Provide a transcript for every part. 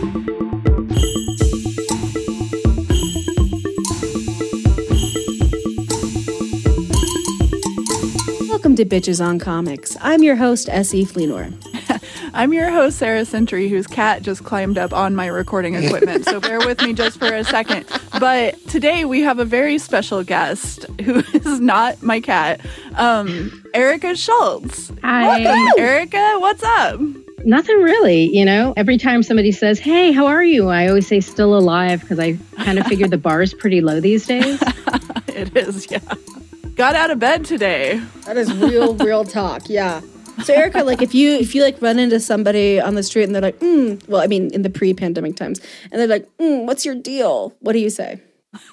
Welcome to Bitches on Comics. I'm your host, S.E. Fleenor. I'm your host, Sarah Sentry, whose cat just climbed up on my recording equipment, so bear with me just for a second. But today we have a very special guest who is not my cat, Erica Schultz. Hi. Welcome, Erica. What's up? Nothing really, you know. Every time somebody says, hey, how are you? I always say still alive because I kind of figure the bar is pretty low these days. It is, yeah. Got out of bed today. That is real talk, yeah. So Erica, like if you like run into somebody on the street and they're like, well, I mean, in the pre-pandemic times, and they're like, what's your deal? What do you say?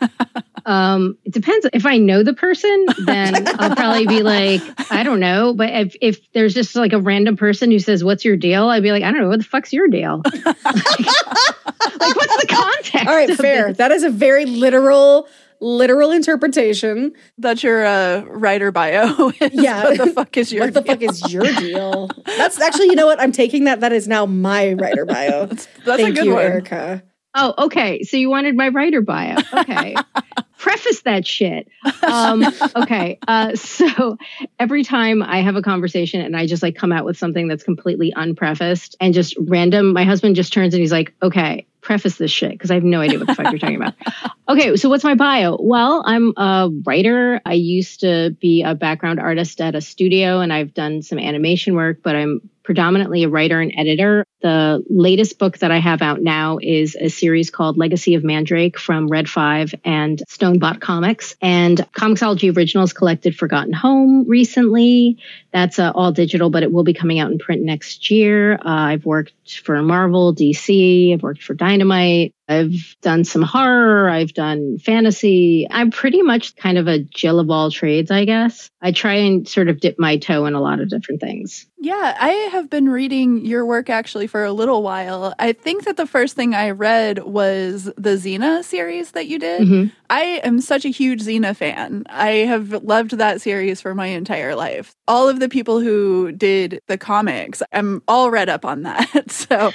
It depends. If I know the person, then I'll probably be like, I don't know. But if there's just like a random person who says, what's your deal? I'd be like, I don't know. What the fuck's your deal? Like, what's the context? All right, fair. That is a very literal interpretation. That's your writer bio. Yeah. What the fuck is your deal? What the fuck is your deal? That's actually, you know what? I'm taking that. That is now my writer bio. That's Thank a good you, one. Erica. Oh, okay. So you wanted my writer bio. Okay. Preface that shit. Okay. So every time I have a conversation and I just like come out with something that's completely unprefaced and just random, my husband just turns and he's like, okay, preface this shit because I have no idea what the fuck you're talking about. Okay, so what's my bio? Well, I'm a writer. I used to be a background artist at a studio and I've done some animation work, but I'm predominantly a writer and editor. The latest book that I have out now is a series called Legacy of Mandrake from Red 5 and Stonebot Comics. And Comixology Originals collected Forgotten Home recently. That's all digital, but it will be coming out in print next year. I've worked for Marvel, DC. I've worked for Dynamite. I've done some horror. I've done fantasy. I'm pretty much kind of a Jill of all trades, I guess. I try and sort of dip my toe in a lot of different things. Yeah, I have been reading your work actually for a little while. I think that the first thing I read was the Xena series that you did. Mm-hmm. I am such a huge Xena fan. I have loved that series for my entire life. All of the people who did the comics, I'm all read up on that. So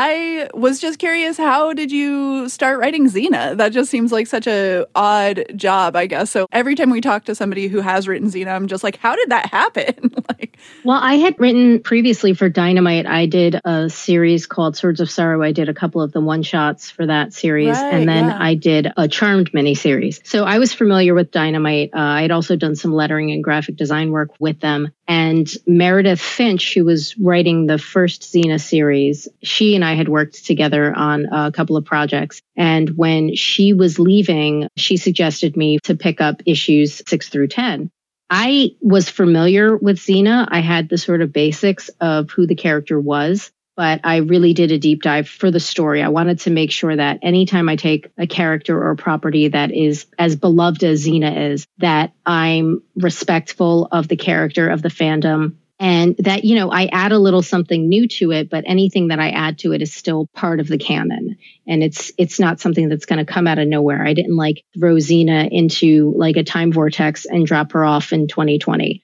I was just curious, how did you start writing Xena? That just seems like such a odd job, I guess. So every time we talk to somebody who has written Xena, I'm just like, how did that happen? Well, I had written previously for Dynamite. I did a series called Swords of Sorrow. I did a couple of the one-shots for that series. Right, and then I did a Charmed miniseries. So I was familiar with Dynamite. I had also done some lettering and graphic design work with them. And Meredith Finch, who was writing the first Xena series, she and I had worked together on a couple of projects. And when she was leaving, she suggested me to pick up issues 6 through 10. I was familiar with Xena. I had the sort of basics of who the character was, but I really did a deep dive for the story. I wanted to make sure that anytime I take a character or a property that is as beloved as Xena is, that I'm respectful of the character, of the fandom, and that, you know, I add a little something new to it, but anything that I add to it is still part of the canon. And it's not something that's going to come out of nowhere. I didn't like throw Xena into like a time vortex and drop her off in 2020.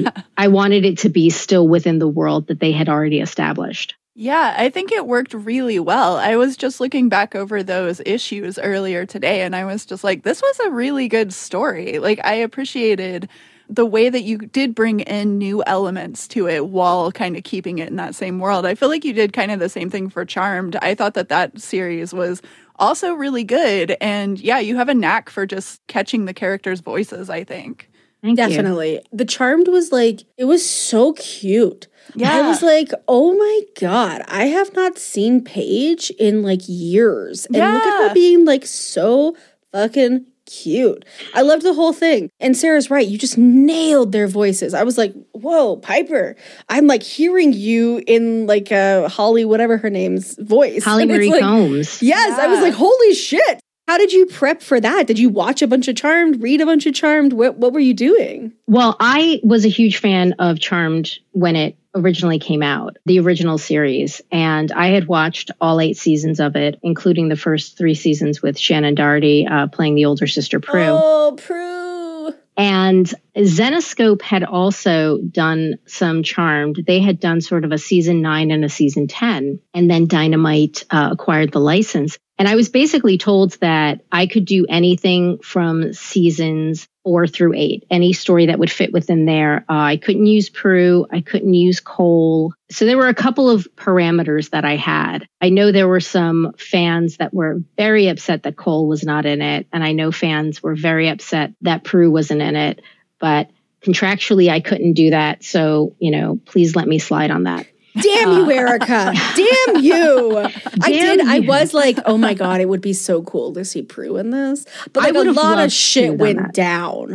I wanted it to be still within the world that they had already established. Yeah, I think it worked really well. I was just looking back over those issues earlier today, and I was just like, this was a really good story. Like, I appreciated the way that you did bring in new elements to it while kind of keeping it in that same world. I feel like you did kind of the same thing for Charmed. I thought that series was also really good. And yeah, you have a knack for just catching the characters' voices, I think. Definitely. You. The Charmed was like, it was so cute. Yeah. I was like, oh my God, I have not seen Paige in like years. And look at her being like so fucking cute. I loved the whole thing. And Sarah's right. You just nailed their voices. I was like, whoa, Piper. I'm like hearing you in like Holly, whatever her name's voice. Holly Marie like, Combs. Yes. Yeah. I was like, holy shit. How did you prep for that? Did you watch a bunch of Charmed, read a bunch of Charmed? What were you doing? Well, I was a huge fan of Charmed when it originally came out, the original series. And I had watched all 8 seasons of it, including the first 3 seasons with Shannon Doherty playing the older sister, Prue. Oh, Prue. And Zenescope had also done some Charmed. They had done sort of a season 9 and a season 10, and then Dynamite acquired the license. And I was basically told that I could do anything from seasons 4 through 8, any story that would fit within there. I couldn't use Prue. I couldn't use Cole. So there were a couple of parameters that I had. I know there were some fans that were very upset that Cole was not in it. And I know fans were very upset that Prue wasn't in it. But contractually, I couldn't do that. So, please let me slide on that. Damn you, Erica. Damn you. I was like, oh my God, it would be so cool to see Prue in this. But like a lot of shit went down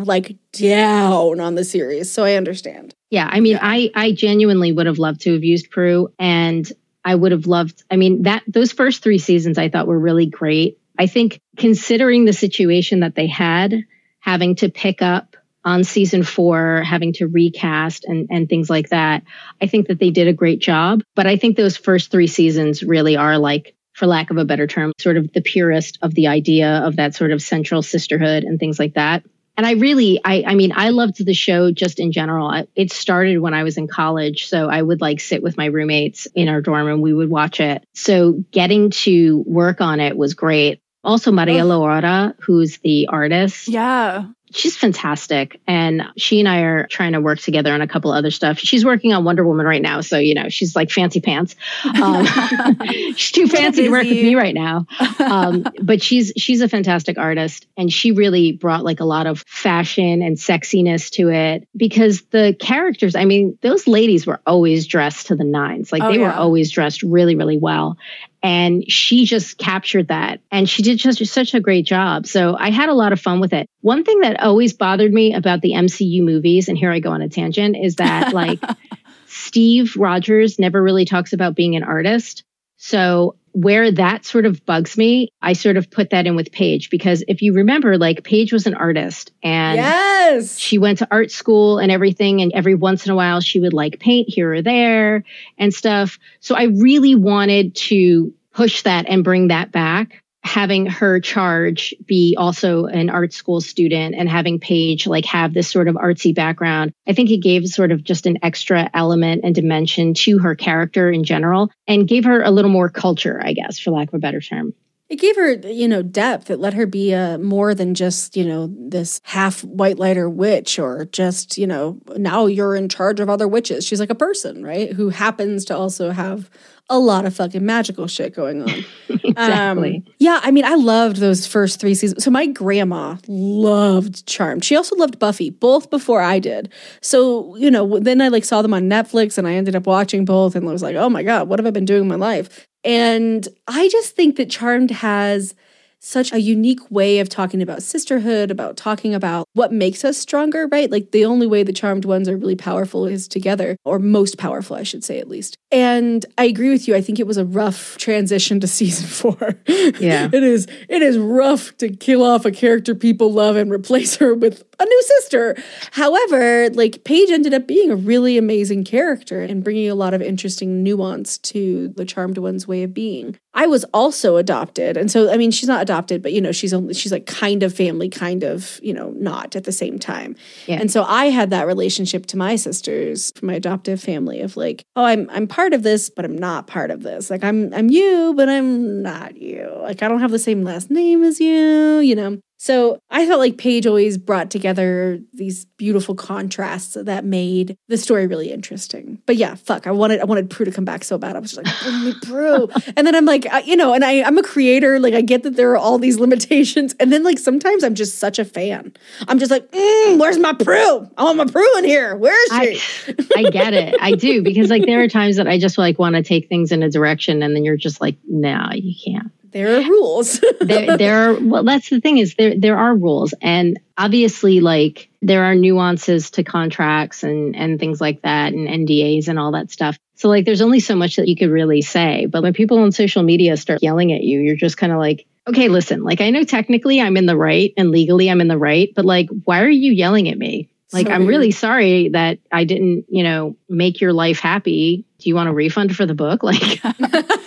on the series. So I understand. Yeah. I mean, I genuinely would have loved to have used Prue, and I would have loved, those first 3 seasons I thought were really great. I think considering the situation that they had, having to pick up on season 4, having to recast and things like that, I think that they did a great job. But I think those first 3 seasons really are, like, for lack of a better term, sort of the purest of the idea of that sort of central sisterhood and things like that. And I loved the show just in general. It started when I was in college. So I would sit with my roommates in our dorm and we would watch it. So getting to work on it was great. Also, Maria Laura, who's the artist. Yeah. She's fantastic. And she and I are trying to work together on a couple other stuff. She's working on Wonder Woman right now. So, she's like fancy pants. She's too fancy to work with me right now. But she's a fantastic artist. And she really brought a lot of fashion and sexiness to it, because the characters, those ladies were always dressed to the nines. They were always dressed really, really well. And she just captured that. And she did just such a great job. So I had a lot of fun with it. One thing that always bothered me about the MCU movies, and here I go on a tangent, is that Steve Rogers never really talks about being an artist. So where that sort of bugs me, I sort of put that in with Paige, because if you remember, Paige was an artist, and she went to art school and everything. And every once in a while she would paint here or there and stuff. So I really wanted to push that and bring that back. Having her Charge be also an art school student and having Paige have this sort of artsy background, I think it gave sort of just an extra element and dimension to her character in general, and gave her a little more culture, I guess, for lack of a better term. It gave her, depth. It let her be more than just, this half white lighter witch, or just, now you're in charge of other witches. She's like a person, right? Who happens to also have a lot of fucking magical shit going on. Exactly. I loved those first 3 seasons. So my grandma loved Charmed. She also loved Buffy, both before I did. So, then I saw them on Netflix, and I ended up watching both, and I was like, oh my God, what have I been doing in my life? And I just think that Charmed has such a unique way of talking about sisterhood, about talking about what makes us stronger, right? The only way the Charmed ones are really powerful is together, or most powerful, I should say, at least. And I agree with you. I think it was a rough transition to season 4. Yeah. It is rough to kill off a character people love and replace her with a new sister. However, Paige ended up being a really amazing character and bringing a lot of interesting nuance to the Charmed one's way of being. I was also adopted. And so, she's not adopted, but, she's kind of family, kind of, not at the same time. Yeah. And so I had that relationship to my sisters, from my adoptive family, of I'm part of this, but I'm not part of this. I'm you, but I'm not you. I don't have the same last name as you, So I felt like Paige always brought together these beautiful contrasts that made the story really interesting. But yeah, I wanted Prue to come back so bad. I was just like, bring me Prue. And then I'm like, and I'm a creator. I get that there are all these limitations. And then sometimes I'm just such a fan. I'm just like, where's my Prue? I want my Prue in here. Where is she? I get it. I do. Because there are times that I just want to take things in a direction, and then you're just like, no, you can't. There are rules. there are, well, that's the thing, is there are rules. And obviously, there are nuances to contracts and things like that, and NDAs and all that stuff. So there's only so much that you could really say. But when people on social media start yelling at you, you're just kind of like, okay, listen, I know technically I'm in the right and legally I'm in the right, but why are you yelling at me? I'm really sorry that I didn't, make your life happy. Do you want a refund for the book?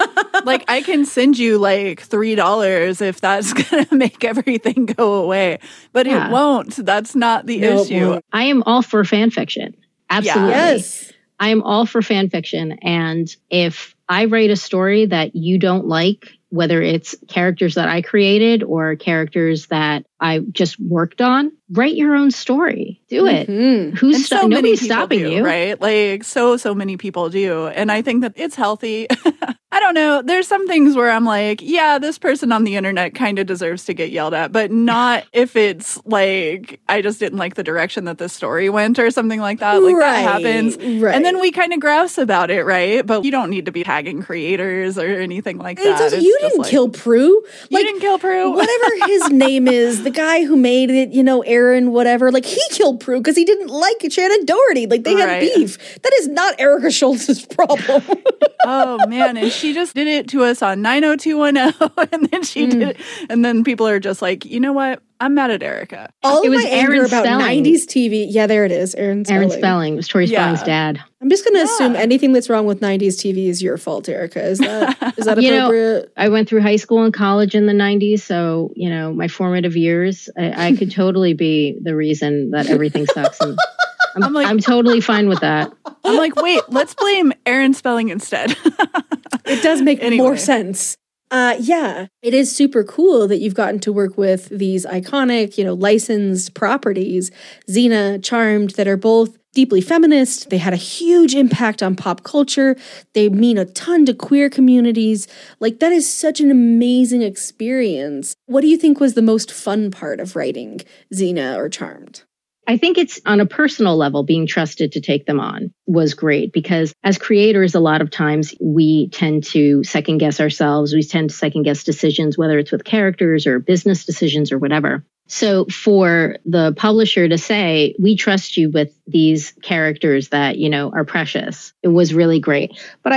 Like, I can send you like $3 if that's going to make everything go away, but it won't. That's not the issue. I am all for fan fiction. Absolutely. Yes. I am all for fan fiction. And if I write a story that you don't like, whether it's characters that I created or characters that I just worked on, write your own story. Do it. Mm-hmm. Nobody's stopping you. Right? Like so many people do. And I think that it's healthy. I don't know. There's some things where I'm like, yeah, this person on the internet kind of deserves to get yelled at, but not if it's like, I just didn't like the direction that the story went or something like that. Like that happens. Right. And then we kind of grouse about it, right? But you don't need to be tagging creators or anything like that. Also, you didn't kill Prue. Like, you didn't kill Prue. Whatever his name is, the guy who made it, Aaron, whatever, like he killed Prue because he didn't like Shannon Doherty. Like they had beef. That is not Erica Schultz's problem. Oh, man. And she just did it to us on 90210. And then she did it. And then people are just like, you know what? I'm mad at Erica. All of my anger about 90s TV. Yeah, there it is. Aaron Spelling. It was Tori Spelling's dad. I'm just going to assume anything that's wrong with 90s TV is your fault, Erica. Is that appropriate? I went through high school and college in the 90s. So, my formative years, I could totally be the reason that everything sucks. And I'm totally fine with that. I'm like, wait, let's blame Aaron Spelling instead. It does make more sense. Yeah, it is super cool that you've gotten to work with these iconic, licensed properties, Xena, Charmed, that are both deeply feminist. They had a huge impact on pop culture. They mean a ton to queer communities. Like, that is such an amazing experience. What do you think was the most fun part of writing Xena or Charmed? I think it's on a personal level, being trusted to take them on was great because as creators, a lot of times we tend to second guess ourselves. We tend to second guess decisions, whether it's with characters or business decisions or whatever. So for the publisher to say, we trust you with these characters that, are precious, it was really great. But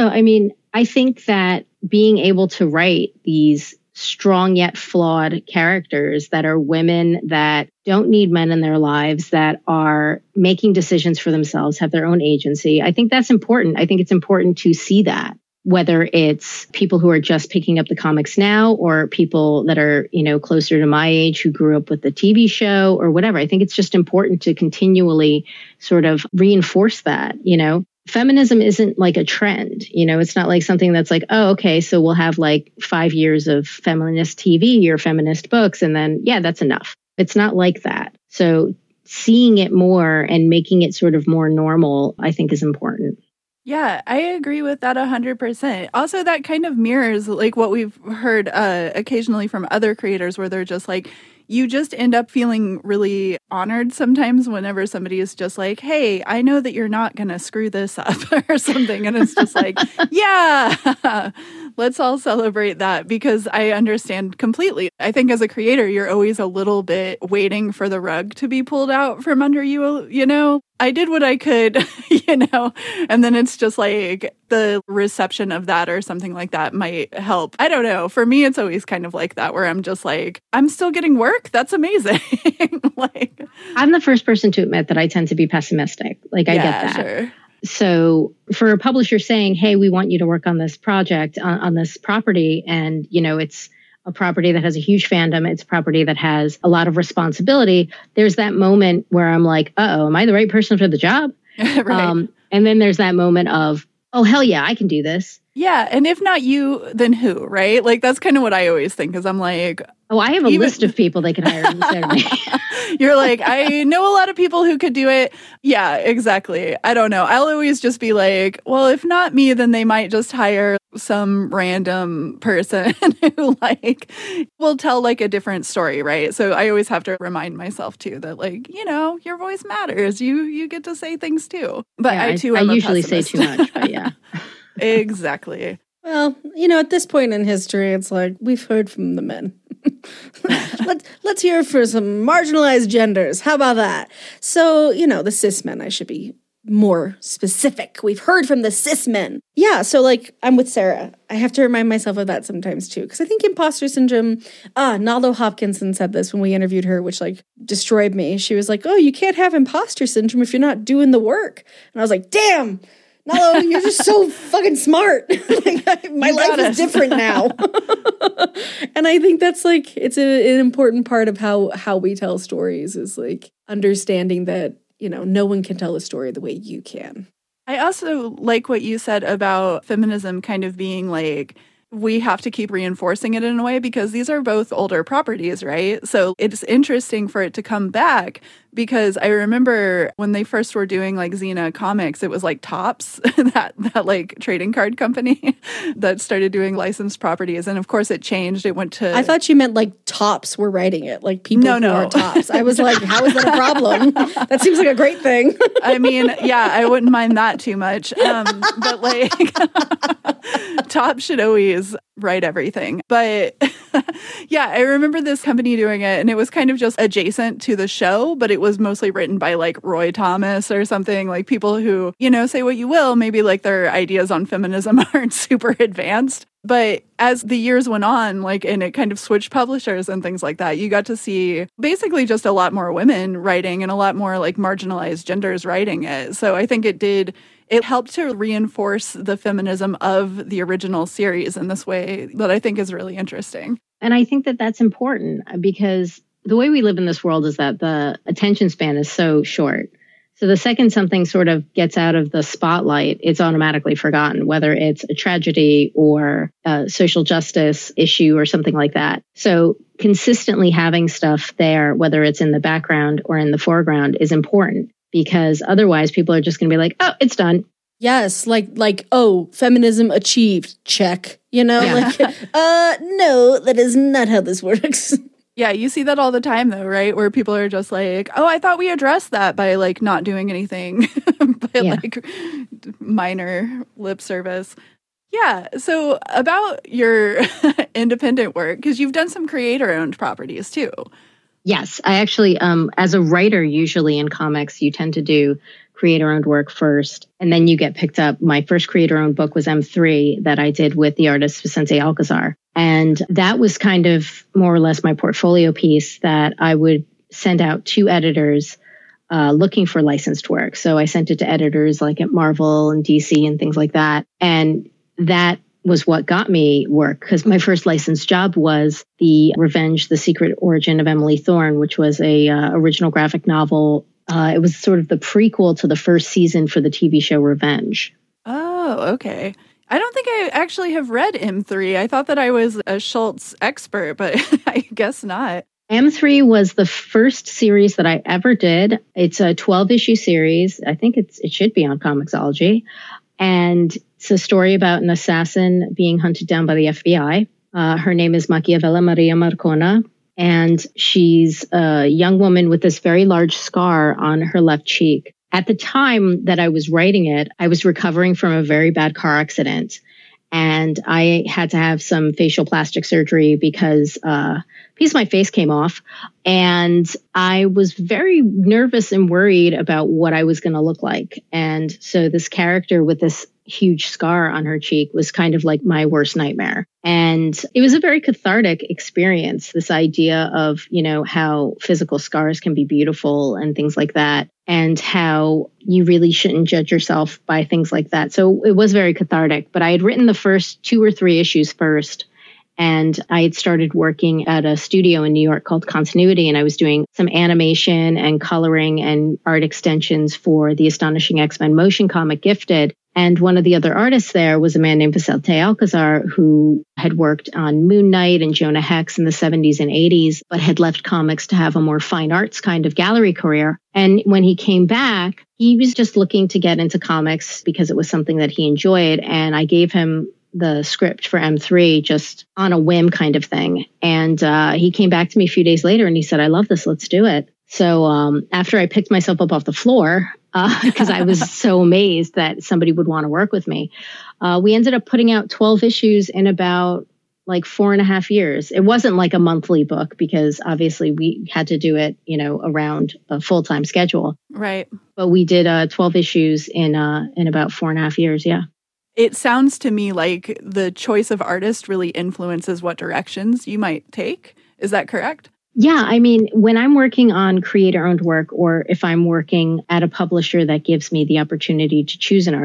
I think that being able to write these strong yet flawed characters that are women that don't need men in their lives, that are making decisions for themselves, have their own agency. I think that's important. I think it's important to see that, whether it's people who are just picking up the comics now or people that are, closer to my age who grew up with the TV show or whatever. I think it's just important to continually sort of reinforce that, Feminism isn't like a trend, it's not like something that's like, oh, okay, so we'll have like 5 years of feminist TV or feminist books. And then, that's enough. It's not like that. So seeing it more and making it sort of more normal, I think is important. Yeah, I agree with that 100%. Also, that kind of mirrors like what we've heard occasionally from other creators where they're just like, you just end up feeling really honored sometimes whenever somebody is just like, hey, I know that you're not going to screw this up or something. And it's just like, yeah, let's all celebrate that because I understand completely. I think as a creator, you're always a little bit waiting for the rug to be pulled out from under you, I did what I could, and then it's just like the reception of that or something like that might help. I don't know. For me, it's always kind of like that where I'm just like, I'm still getting work. That's amazing. I'm the first person to admit that I tend to be pessimistic. Like I get that. Sure. So for a publisher saying, hey, we want you to work on this project, on this property, and, it's a property that has a huge fandom, it's a property that has a lot of responsibility, there's that moment where I'm like, uh-oh, am I the right person for the job? Right. And then there's that moment of, oh, hell yeah, I can do this. Yeah. And if not you, then who, right? Like, that's kind of what I always think is I'm like, oh, I have a list of people they can hire instead of me. You're like, I know a lot of people who could do it. Yeah, exactly. I don't know. I'll always just be like, well, if not me, then they might just hire some random person who will tell a different story, right? So I always have to remind myself too that your voice matters. You get to say things too. But yeah, I usually say too much, but yeah. Exactly. Well, at this point in history, it's like we've heard from the men. Let's hear for some marginalized genders. How about that? So, the cis men, I should be more specific. We've heard from the cis men. Yeah, so I'm with Sarah. I have to remind myself of that sometimes too, because I think imposter syndrome, Nalo Hopkinson said this when we interviewed her, which destroyed me. She was like, oh, you can't have imposter syndrome if you're not doing the work. And I was like, damn, Nalo, you're just so fucking smart. Like, my life is different now. And I think that's like, it's an important part of how we tell stories is like understanding that, you know, no one can tell a story the way you can. I also like what you said about feminism kind of being like, we have to keep reinforcing it in a way because these are both older properties, right? So it's interesting for it to come back because I remember when they first were doing like Xena comics, it was like Topps, that like trading card company that started doing licensed properties. And of course it changed. It went to... I thought you meant like Topps were writing it, like people who are Topps. I was like, how is that a problem? That seems like a great thing. I mean, yeah, I wouldn't mind that too much. But like Topps should always write everything. But yeah, I remember this company doing it and it was kind of just adjacent to the show, but it was mostly written by like Roy Thomas or something, like people who, you know, say what you will, maybe like their ideas on feminism aren't super advanced. But as the years went on, like, and it kind of switched publishers and things like that, you got to see basically just a lot more women writing and a lot more like marginalized genders writing it. So I think it helped to reinforce the feminism of the original series in this way that I think is really interesting. And I think that that's important because the way we live in this world is that the attention span is so short. So the second something sort of gets out of the spotlight, it's automatically forgotten, whether it's a tragedy or a social justice issue or something like that. So consistently having stuff there, whether it's in the background or in the foreground, is important because otherwise people are just going to be like, oh, it's done. Yes, like, oh, feminism achieved, check. You know, Yeah. like, no, that is not how this works. Yeah, you see that all the time, though, right? Where people are just like, oh, I thought we addressed that by, like, not doing anything, by, like, minor lip service. Yeah, so about your independent work, because you've done some creator-owned properties, too. Yes, I actually, as a writer, usually in comics, you tend to do creator-owned work first, and then you get picked up. My first creator-owned book was M3 that I did with the artist Vicente Alcazar. And that was kind of more or less my portfolio piece that I would send out to editors looking for licensed work. So I sent it to editors like at Marvel and DC and things like that. And that was what got me work because my first licensed job was the Revenge, The Secret Origin of Emily Thorne, which was a original graphic novel. It was sort of the prequel to the first season for the TV show Revenge. Oh, okay. I don't think I actually have read M3. I thought that I was a Schultz expert, but I guess not. M3 was the first series that I ever did. It's a 12-issue series. I think it should be on Comixology. And it's a story about an assassin being hunted down by the FBI. Her name is Machiavella Maria Marcona. And she's a young woman with this very large scar on her left cheek. At the time that I was writing it, I was recovering from a very bad car accident. And I had to have some facial plastic surgery because a piece of my face came off. And I was very nervous and worried about what I was going to look like. And so this character with this huge scar on her cheek was kind of like my worst nightmare. And it was a very cathartic experience, this idea of, you know, how physical scars can be beautiful and things like that, and how you really shouldn't judge yourself by things like that. So it was very cathartic, but I had written the first 2 or 3 issues first. And I had started working at a studio in New York called Continuity, and I was doing some animation and coloring and art extensions for the Astonishing X-Men motion comic Gifted. And one of the other artists there was a man named Vicente Alcazar, who had worked on Moon Knight and Jonah Hex in the 70s and 80s, but had left comics to have a more fine arts kind of gallery career. And when he came back, he was just looking to get into comics because it was something that he enjoyed. And I gave him the script for M3 just on a whim kind of thing. And he came back to me a few days later and he said, I love this. Let's do it. So after I picked myself up off the floor, because I was so amazed that somebody would want to work with me, we ended up putting out 12 issues in about like 4.5 years. It wasn't like a monthly book because obviously we had to do it, you know, around a full-time schedule. Right. But we did 12 issues in about 4.5 years. Yeah. It sounds to me like the choice of artist really influences what directions you might take. Is that correct? Yeah, I mean, when I'm working on creator-owned work, or if I'm working at a publisher that gives me the opportunity to choose an artist,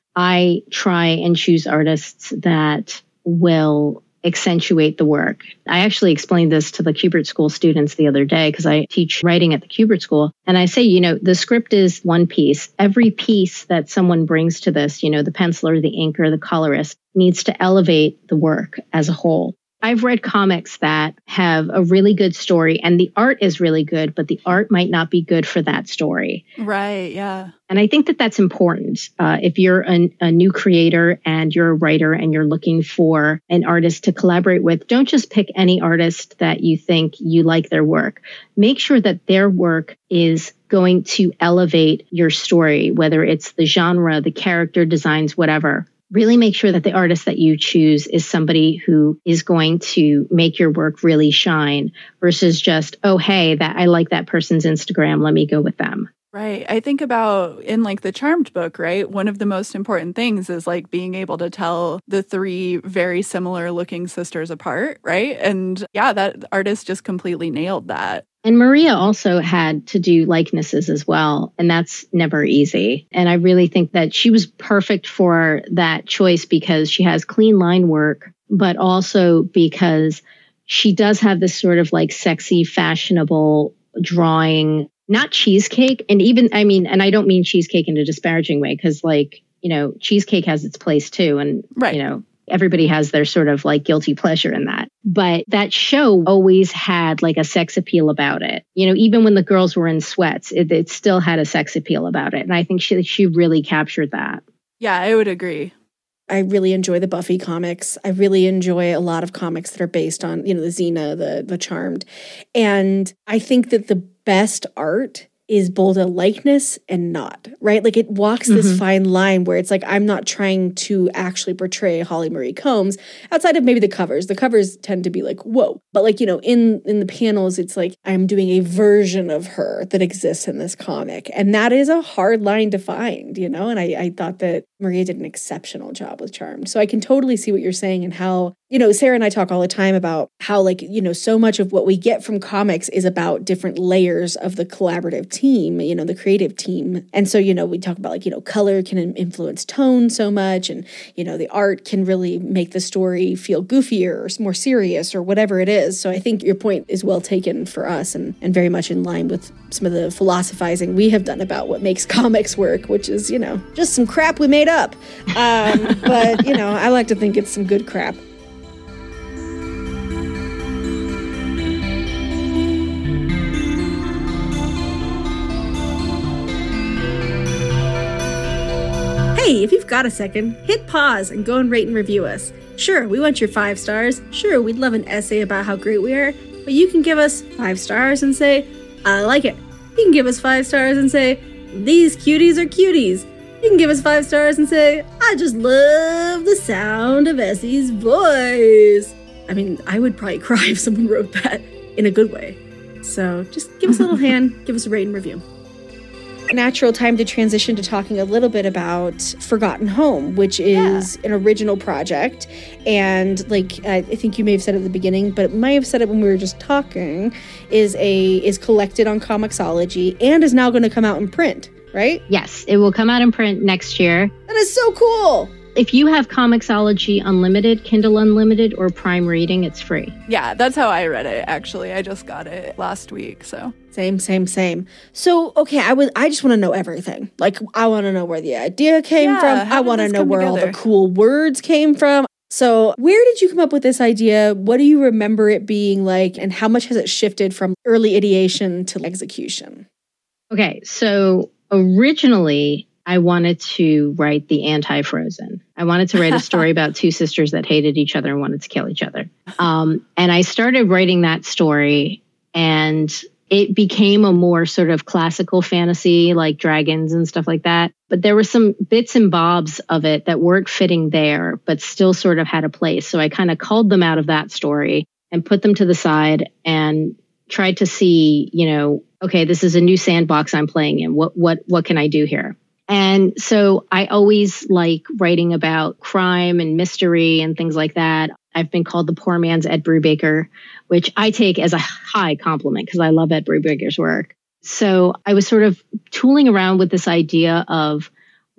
I try and choose artists that will accentuate the work. I actually explained this to the Kubert School students the other day because I teach writing at the Kubert School. And I say, the script is one piece. Every piece that someone brings to this, the penciler, the inker, the colorist, needs to elevate the work as a whole. I've read comics that have a really good story and the art is really good, but the art might not be good for that story. Right, yeah. And I think that that's important. If you're a new creator and you're a writer and you're looking for an artist to collaborate with, don't just pick any artist that you think you like their work. Make sure that their work is going to elevate your story, whether it's the genre, the character designs, whatever. Really make sure that the artist that you choose is somebody who is going to make your work really shine versus just, oh, hey, that I like that person's Instagram. Let me go with them. Right. I think about in like the Charmed book, right? One of the most important things is like being able to tell the three very similar looking sisters apart, right? And yeah, that artist just completely nailed that. And Maria also had to do likenesses as well. And that's never easy. And I really think that she was perfect for that choice because she has clean line work, but also because she does have this sort of like sexy, fashionable drawing, not cheesecake. And even, and I don't mean cheesecake in a disparaging way because cheesecake has its place too. And, right. Everybody has their sort of like guilty pleasure in that. But that show always had like a sex appeal about it. Even when the girls were in sweats, it still had a sex appeal about it. And I think she really captured that. Yeah, I would agree. I really enjoy the Buffy comics. I really enjoy a lot of comics that are based on, the Xena, the Charmed. And I think that the best art is both a likeness and not, right? Like it walks this fine line where it's like, I'm not trying to actually portray Holly Marie Combs outside of maybe the covers. The covers tend to be like, whoa. But like, in the panels, it's like, I'm doing a version of her that exists in this comic. And that is a hard line to find, and I thought that Maria did an exceptional job with Charmed. So I can totally see what you're saying and how, Sarah and I talk all the time about how so much of what we get from comics is about different layers of the collaborative team, the creative team. And so, we talk about color can influence tone so much and, the art can really make the story feel goofier or more serious or whatever it is. So I think your point is well taken for us and very much in line with some of the philosophizing we have done about what makes comics work, which is, just some crap we made up. But, I like to think it's some good crap. Hey, if you've got a second, hit pause and go and rate and review us. Sure, we want your 5 stars. Sure, we'd love an essay about how great we are. But you can give us 5 stars and say, I like it. You can give us 5 stars and say, these cuties are cuties. You can give us 5 stars and say, I just love the sound of Essie's voice. I would probably cry if someone wrote that in a good way. So just give us a little hand, give us a rate and review. Natural time to transition to talking a little bit about Forgotten Home, which is an original project. And I think you may have said it at the beginning, but might have said it when we were just talking, is collected on Comixology and is now going to come out in print, right? Yes, it will come out in print next year. That is so cool. If you have Comixology Unlimited, Kindle Unlimited, or Prime Reading, it's free. Yeah, that's how I read it, actually. I just got it last week, so. Same. So, okay, I just want to know everything. I want to know where the idea came from. I want to know where all the cool words came from. So, where did you come up with this idea? What do you remember it being like? And how much has it shifted from early ideation to execution? Okay, so originally, I wanted to write the anti-Frozen. I wanted to write a story about 2 sisters that hated each other and wanted to kill each other. And I started writing that story, and it became a more sort of classical fantasy, like dragons and stuff like that. But there were some bits and bobs of it that weren't fitting there, but still sort of had a place. So I kind of culled them out of that story and put them to the side and tried to see, okay, this is a new sandbox I'm playing in. What can I do here? And so I always like writing about crime and mystery and things like that. I've been called the poor man's Ed Brubaker, which I take as a high compliment because I love Ed Brubaker's work. So I was sort of tooling around with this idea of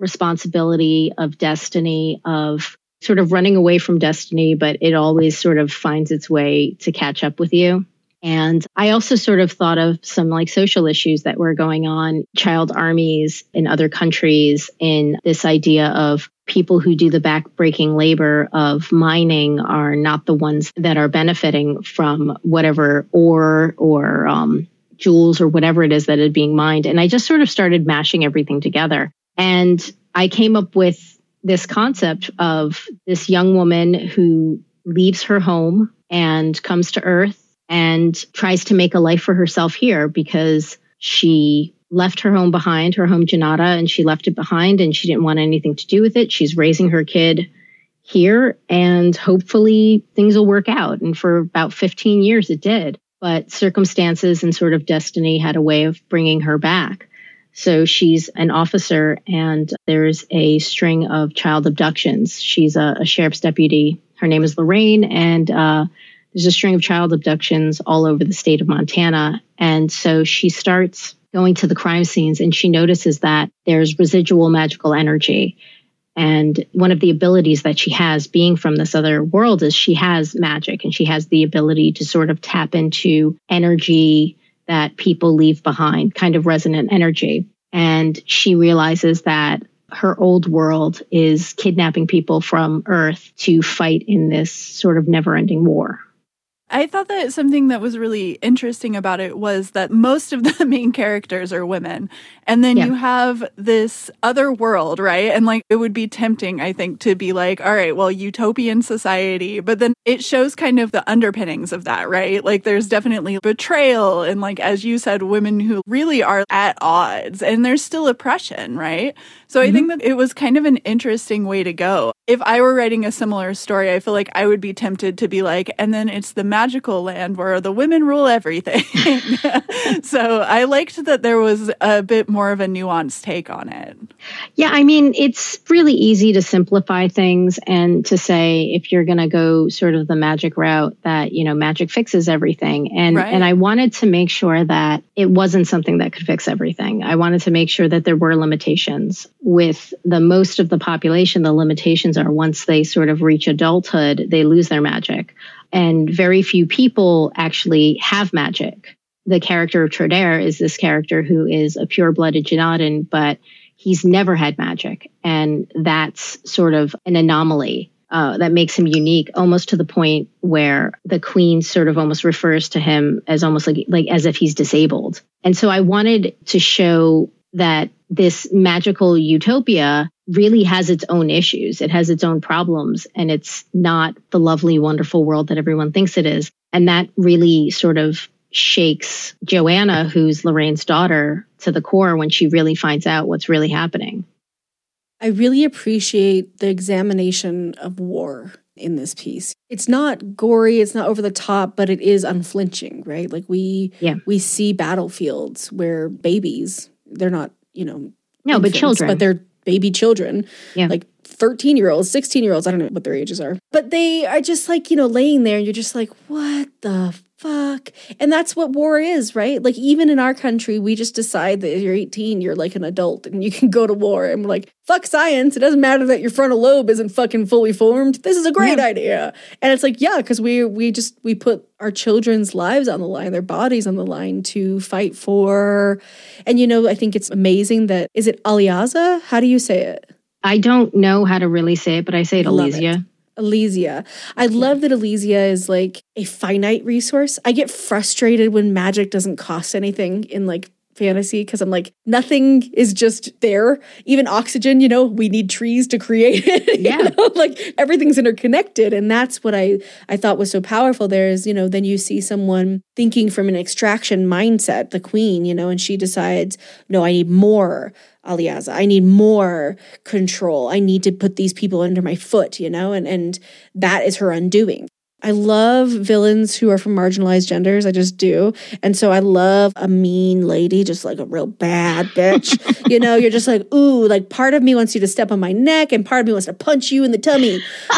responsibility, of destiny, of sort of running away from destiny, but it always sort of finds its way to catch up with you. And I also sort of thought of some like social issues that were going on, child armies in other countries, in this idea of people who do the backbreaking labor of mining are not the ones that are benefiting from whatever ore or jewels or whatever it is that is being mined. And I just sort of started mashing everything together. And I came up with this concept of this young woman who leaves her home and comes to Earth and tries to make a life for herself here because she left her home behind, her home Janata, and she left it behind and she didn't want anything to do with it. She's raising her kid here and hopefully things will work out. And for about 15 years it did. But circumstances and sort of destiny had a way of bringing her back. So she's an officer and there's a string of child abductions. She's a sheriff's deputy. Her name is Lorraine, and there's a string of child abductions all over the state of Montana. And so she starts going to the crime scenes and she notices that there's residual magical energy. And one of the abilities that she has being from this other world is she has magic and she has the ability to sort of tap into energy that people leave behind, kind of resonant energy. And she realizes that her old world is kidnapping people from Earth to fight in this sort of never-ending war. I thought that something that was really interesting about it was that most of the main characters are women. And then you have this other world, right? And like, it would be tempting, I think, to be like, all right, well, utopian society. But then it shows kind of the underpinnings of that, right? Like, there's definitely betrayal. And like, as you said, women who really are at odds, and there's still oppression, right? So I think that it was kind of an interesting way to go. If I were writing a similar story, I feel like I would be tempted to be like, and then it's the magical land where the women rule everything. So I liked that there was a bit more of a nuanced take on it. Yeah, I mean, it's really easy to simplify things and to say, if you're going to go sort of the magic route, that, you know, magic fixes everything. And I wanted to make sure that it wasn't something that could fix everything. I wanted to make sure that there were limitations. With the most of the population, the limitations are once they sort of reach adulthood, they lose their magic. And very few people actually have magic. The character of Trodaire is this character who is a pure-blooded Janadan, but he's never had magic. And that's sort of an anomaly that makes him unique, almost to the point where the queen sort of almost refers to him as almost like as if he's disabled. And so I wanted to show that this magical utopia really has its own issues. It has its own problems, and it's not the lovely, wonderful world that everyone thinks it is. And that really sort of shakes Joanna, who's Lorraine's daughter, to the core when she really finds out what's really happening. I really appreciate the examination of war in this piece. It's not gory, it's not over the top, but it is unflinching, right? Like we see battlefields where babies, they're not, infants, but children. But they're baby children, like 13-year-olds, 16-year-olds, I don't know what their ages are. But they are just like, laying there and you're just like, what the fuck? And that's what war is, right? Like, even in our country, we just decide that if you're 18, you're like an adult and you can go to war. And we're like, fuck science. It doesn't matter that your frontal lobe isn't fucking fully formed. This is a great idea. And it's like, because we put our children's lives on the line, their bodies on the line to fight for. And, I think it's amazing that, is it Aliaza? How do you say it? I don't know how to really say it, but I say it Elysia. Elysia. I love that Elysia is like a finite resource. I get frustrated when magic doesn't cost anything in like fantasy because I'm like, nothing is just there. Even oxygen, we need trees to create it. Like everything's interconnected. And that's what I thought was so powerful there is, then you see someone thinking from an extraction mindset, the queen, and she decides, no, I need more Aliaza. I need more control. I need to put these people under my foot, and that is her undoing. I love villains who are from marginalized genders. I just do. And so I love a mean lady, just like a real bad bitch. You're just like, ooh, like part of me wants you to step on my neck and part of me wants to punch you in the tummy.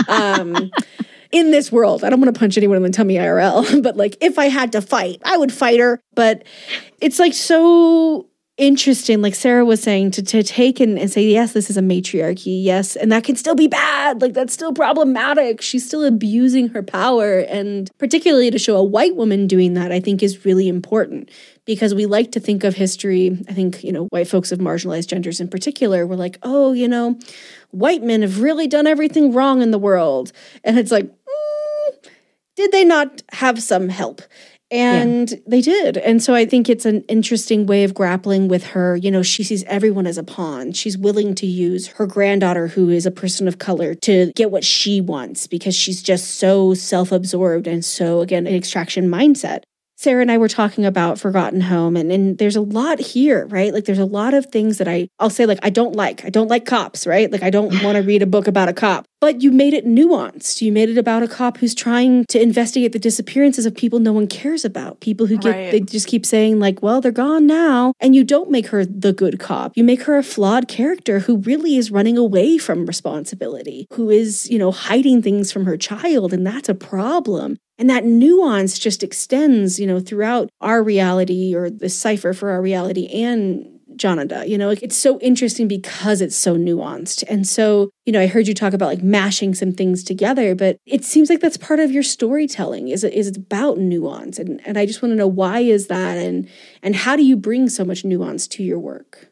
In this world, I don't want to punch anyone in the tummy IRL, but like if I had to fight, I would fight her. But it's like so interesting, like Sarah was saying, to take and say, yes, this is a matriarchy, yes, and that can still be bad, like that's still problematic. She's still abusing her power, and particularly to show a white woman doing that, I think is really important, because we like to think of history, I think, white folks of marginalized genders in particular, we're like, oh, white men have really done everything wrong in the world. And it's like, did they not have some help? And they did. And so I think it's an interesting way of grappling with her. She sees everyone as a pawn. She's willing to use her granddaughter, who is a person of color, to get what she wants because she's just so self-absorbed and so, again, an extraction mindset. Sarah and I were talking about Forgotten Home, and there's a lot here, right? Like there's a lot of things that I'll say, like, I don't like cops, right? Like I don't want to read a book about a cop, but you made it nuanced. You made it about a cop who's trying to investigate the disappearances of people no one cares about, people who they just keep saying like, well, they're gone now. And you don't make her the good cop. You make her a flawed character who really is running away from responsibility, who is, hiding things from her child. And that's a problem. And that nuance just extends, throughout our reality, or the cipher for our reality, and Janada. It's so interesting because it's so nuanced. And so, I heard you talk about like mashing some things together, but it seems like that's part of your storytelling is it's about nuance. And I just want to know, why is that? And how do you bring so much nuance to your work?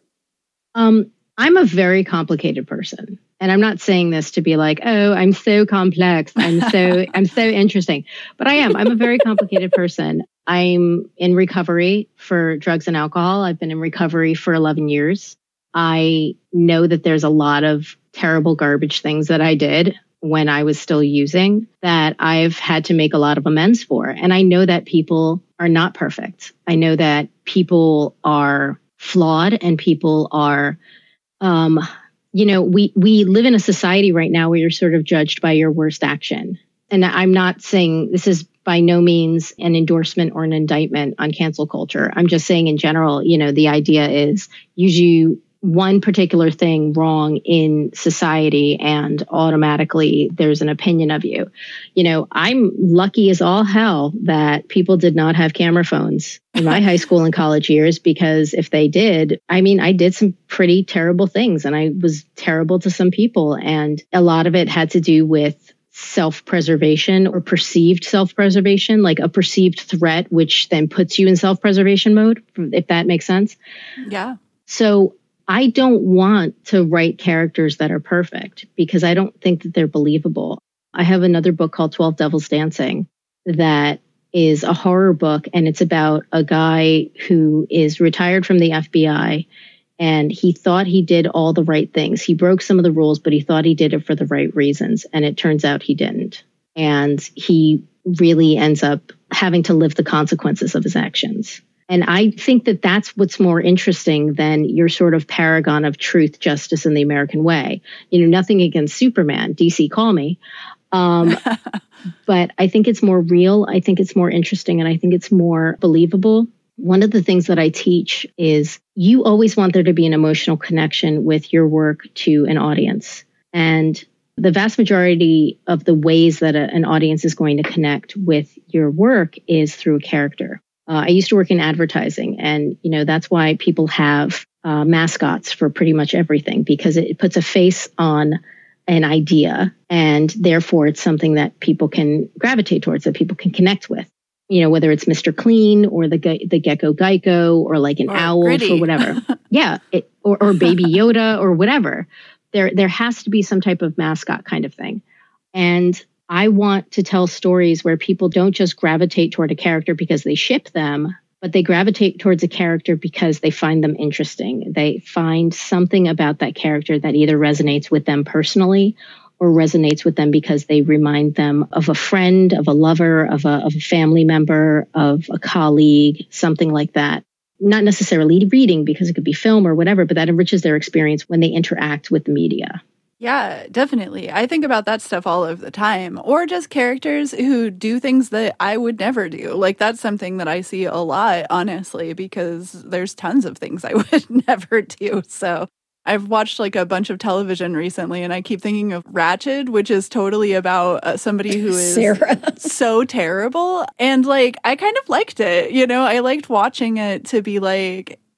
I'm a very complicated person. And I'm not saying this to be like, oh, I'm so complex. I'm so interesting. But I am. I'm a very complicated person. I'm in recovery for drugs and alcohol. I've been in recovery for 11 years. I know that there's a lot of terrible garbage things that I did when I was still using that I've had to make a lot of amends for. And I know that people are not perfect. I know that people are flawed and people are, we live in a society right now where you're sort of judged by your worst action. And I'm not saying this is by no means an endorsement or an indictment on cancel culture. I'm just saying in general, the idea is you do one particular thing wrong in society and automatically there's an opinion of you. I'm lucky as all hell that people did not have camera phones in my high school and college years, because if they did, I did some pretty terrible things and I was terrible to some people. And a lot of it had to do with self-preservation or perceived self-preservation, like a perceived threat, which then puts you in self-preservation mode, if that makes sense. Yeah. So I don't want to write characters that are perfect because I don't think that they're believable. I have another book called 12 Devils Dancing that is a horror book, and it's about a guy who is retired from the FBI, and he thought he did all the right things. He broke some of the rules, but he thought he did it for the right reasons, and it turns out he didn't. And he really ends up having to live the consequences of his actions. And I think that that's what's more interesting than your sort of paragon of truth, justice, and the American way. Nothing against Superman, DC, call me. But I think it's more real. I think it's more interesting, and I think it's more believable. One of the things that I teach is you always want there to be an emotional connection with your work to an audience. And the vast majority of the ways that an audience is going to connect with your work is through a character. I used to work in advertising, and that's why people have mascots for pretty much everything, because it puts a face on an idea, and therefore it's something that people can gravitate towards, that people can connect with. Whether it's Mr. Clean or the Gecko Geico or like an owl Gritty. or whatever. Yeah, or Baby Yoda or whatever. There has to be some type of mascot kind of thing. And I want to tell stories where people don't just gravitate toward a character because they ship them, but they gravitate towards a character because they find them interesting. They find something about that character that either resonates with them personally or resonates with them because they remind them of a friend, of a lover, of a family member, of a colleague, something like that. Not necessarily reading, because it could be film or whatever, but that enriches their experience when they interact with the media. Yeah, definitely. I think about that stuff all of the time. Or just characters who do things that I would never do. Like, that's something that I see a lot, honestly, because there's tons of things I would never do. So I've watched like a bunch of television recently, and I keep thinking of Ratched, which is totally about somebody who is Sarah. so terrible. And like, I kind of liked it. I liked watching it to be like,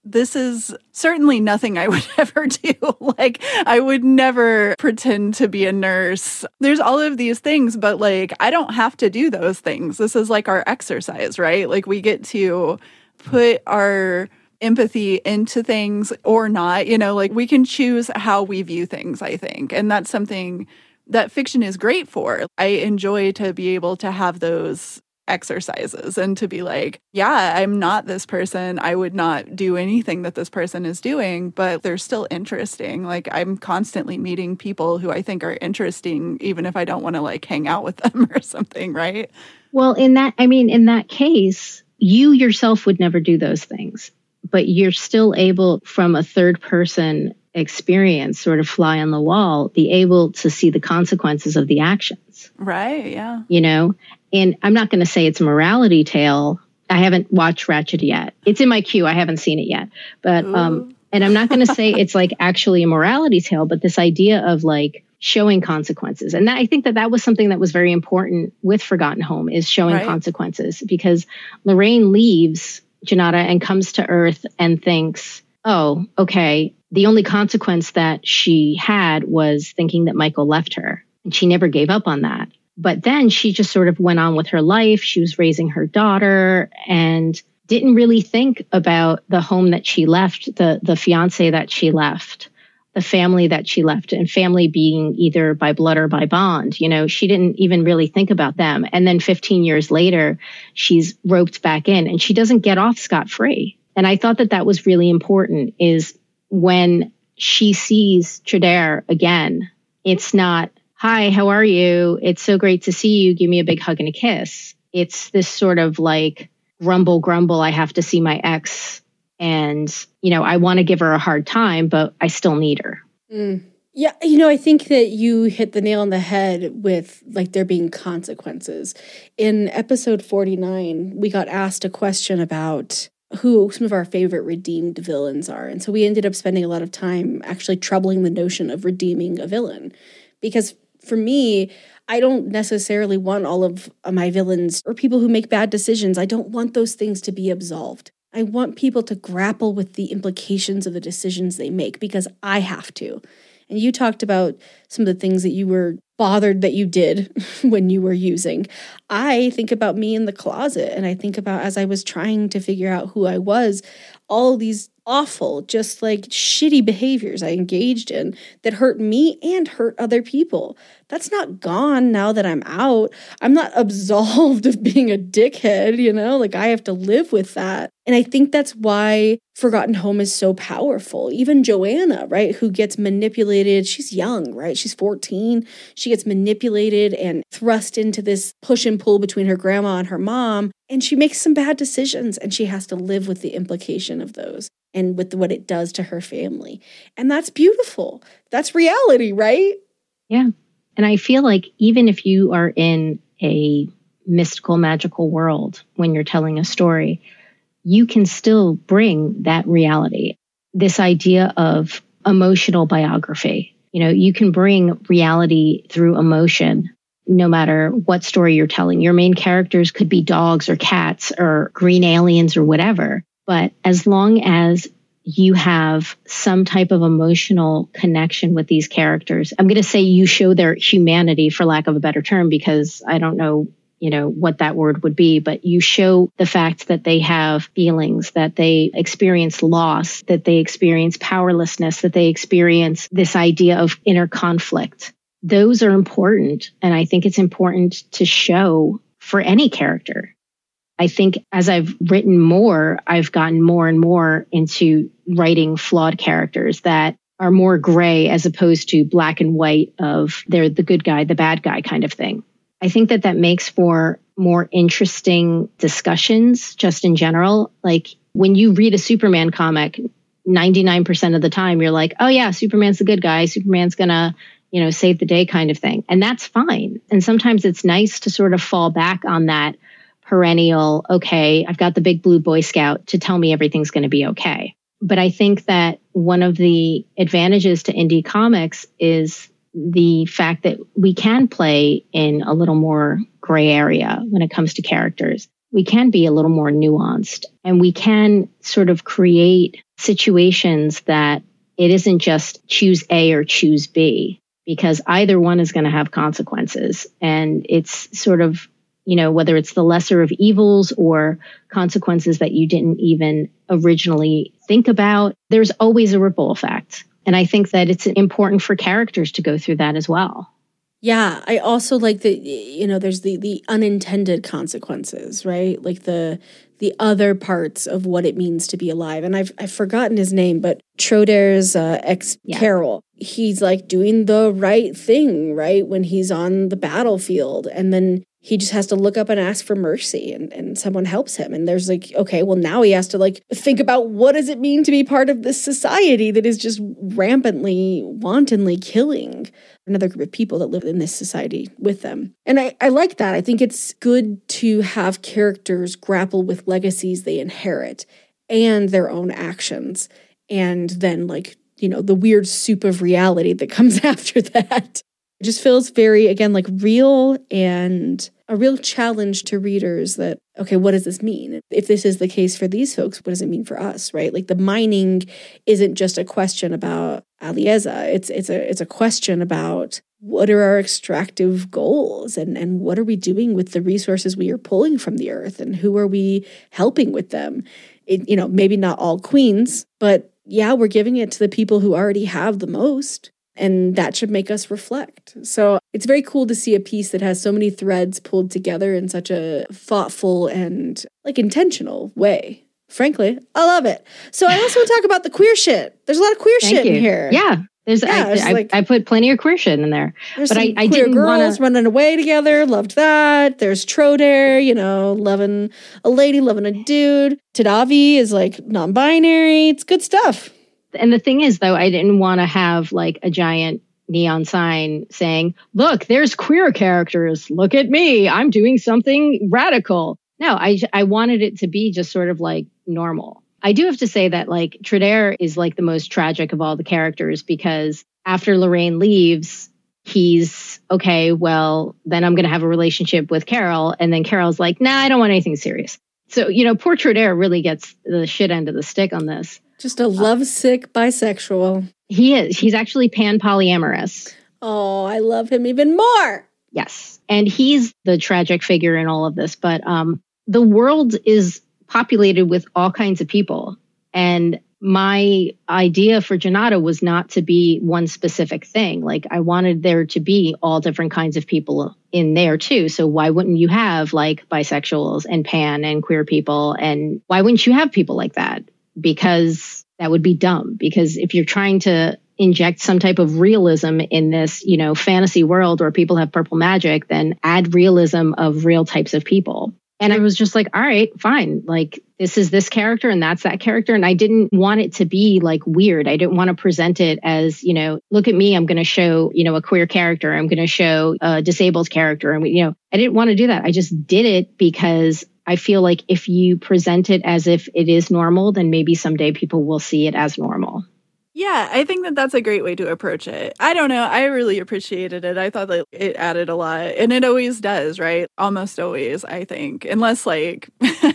this is certainly nothing I would ever do. Like, I would never pretend to be a nurse. There's all of these things, but like, I don't have to do those things. This is like our exercise, right? Like, we get to put our empathy into things or not, like we can choose how we view things, I think. And that's something that fiction is great for. I enjoy to be able to have those exercises and to be like, yeah, I'm not this person. I would not do anything that this person is doing, but they're still interesting. Like, I'm constantly meeting people who I think are interesting, even if I don't want to like hang out with them or something, right? Well, in that case, you yourself would never do those things, but you're still able, from a third person experience, sort of fly on the wall, be able to see the consequences of the actions. Right, yeah. And I'm not going to say it's a morality tale. I haven't watched Ratched yet. It's in my queue. I haven't seen it yet. But and I'm not going to say it's like actually a morality tale, but this idea of like showing consequences. And I think that was something that was very important with Forgotten Home, is showing consequences, because Lorraine leaves Janata and comes to Earth and thinks, oh, okay, the only consequence that she had was thinking that Michael left her. And she never gave up on that. But then she just sort of went on with her life. She was raising her daughter and didn't really think about the home that she left, the fiance that she left, the family that she left, and family being either by blood or by bond. She didn't even really think about them. And then 15 years later, she's roped back in and she doesn't get off scot-free. And I thought that was really important, is when she sees Tredair again, it's not, hi, how are you? It's so great to see you. Give me a big hug and a kiss. It's this sort of like grumble. I have to see my ex. And, I want to give her a hard time, but I still need her. Mm. Yeah. I think that you hit the nail on the head with like there being consequences. In episode 49, we got asked a question about who some of our favorite redeemed villains are. And so we ended up spending a lot of time actually troubling the notion of redeeming a villain. Because for me, I don't necessarily want all of my villains or people who make bad decisions. I don't want those things to be absolved. I want people to grapple with the implications of the decisions they make, because I have to. And you talked about some of the things that you were bothered that you did when you were using. I think about me in the closet, and I think about, as I was trying to figure out who I was, all these awful, just like shitty behaviors I engaged in that hurt me and hurt other people. That's not gone now that I'm out. I'm not absolved of being a dickhead, like I have to live with that. And I think that's why Forgotten Home is so powerful. Even Joanna, right, who gets manipulated. She's young, right? She's 14. She gets manipulated and thrust into this push and pull between her grandma and her mom. And she makes some bad decisions, and she has to live with the implication of those and with what it does to her family. And that's beautiful. That's reality, right? Yeah. And I feel like even if you are in a mystical, magical world when you're telling a story, you can still bring that reality. This idea of emotional biography. You can bring reality through emotion, no matter what story you're telling. Your main characters could be dogs or cats or green aliens or whatever. But as long as you have some type of emotional connection with these characters, I'm going to say you show their humanity, for lack of a better term, because I don't know, what that word would be, but you show the fact that they have feelings, that they experience loss, that they experience powerlessness, that they experience this idea of inner conflict. Those are important. And I think it's important to show for any character. I think as I've written more, I've gotten more and more into writing flawed characters that are more gray as opposed to black and white of they're the good guy, the bad guy kind of thing. I think that makes for more interesting discussions just in general. Like when you read a Superman comic, 99% of the time you're like, oh yeah, Superman's the good guy. Superman's gonna, save the day kind of thing. And that's fine. And sometimes it's nice to sort of fall back on that perennial, okay, I've got the big blue Boy Scout to tell me everything's going to be okay. But I think that one of the advantages to indie comics is the fact that we can play in a little more gray area when it comes to characters. We can be a little more nuanced, and we can sort of create situations that it isn't just choose A or choose B, because either one is going to have consequences. And it's sort of, whether it's the lesser of evils or consequences that you didn't even originally think about, there's always a ripple effect. And I think that it's important for characters to go through that as well. Yeah, I also like that, there's the unintended consequences, right? Like the other parts of what it means to be alive. And I've forgotten his name, but Troder's ex-Carol, he's like doing the right thing, right? When he's on the battlefield. And then he just has to look up and ask for mercy and someone helps him. And there's like, okay, well now he has to like think about what does it mean to be part of this society that is just rampantly, wantonly killing another group of people that live in this society with them. And I like that. I think it's good to have characters grapple with legacies they inherit and their own actions. And then like, the weird soup of reality that comes after that. It just feels very, again, like real and a real challenge to readers that, okay, what does this mean? If this is the case for these folks, what does it mean for us, right? Like the mining isn't just a question about Alieza. It's a question about what are our extractive goals and what are we doing with the resources we are pulling from the earth and who are we helping with them? Maybe not all queens, but yeah, we're giving it to the people who already have the most. And that should make us reflect. So it's very cool to see a piece that has so many threads pulled together in such a thoughtful and like intentional way. Frankly, I love it. So I also want to talk about the queer shit. There's a lot of queer shit in here. Yeah. I put plenty of queer shit in there. But I didn't girls running away together. Loved that. There's Troder, loving a lady, loving a dude. Tadavi is like non-binary. It's good stuff. And the thing is, though, I didn't want to have like a giant neon sign saying, look, there's queer characters. Look at me. I'm doing something radical. No, I wanted it to be just sort of like normal. I do have to say that like Troder is like the most tragic of all the characters because after Lorraine leaves, he's okay, well, then I'm going to have a relationship with Carol. And then Carol's like, nah, I don't want anything serious. So, poor Troder really gets the shit end of the stick on this. Just a lovesick bisexual. He is. He's actually pan-polyamorous. Oh, I love him even more. Yes. And he's the tragic figure in all of this. But the world is populated with all kinds of people. And my idea for Junauda was not to be one specific thing. Like I wanted there to be all different kinds of people in there too. So why wouldn't you have like bisexuals and pan and queer people? And why wouldn't you have people like that? Because that would be dumb. Because if you're trying to inject some type of realism in this, fantasy world where people have purple magic, then add realism of real types of people. And I was just like, all right, fine. Like this is this character and that's that character. And I didn't want it to be like weird. I didn't want to present it as, look at me, I'm going to show, a queer character. I'm going to show a disabled character. And, I didn't want to do that. I just did it because I feel like if you present it as if it is normal, then maybe someday people will see it as normal. Yeah, I think that that's a great way to approach it. I don't know. I really appreciated it. I thought that it added a lot. And it always does, right? Almost always, I think. Unless like,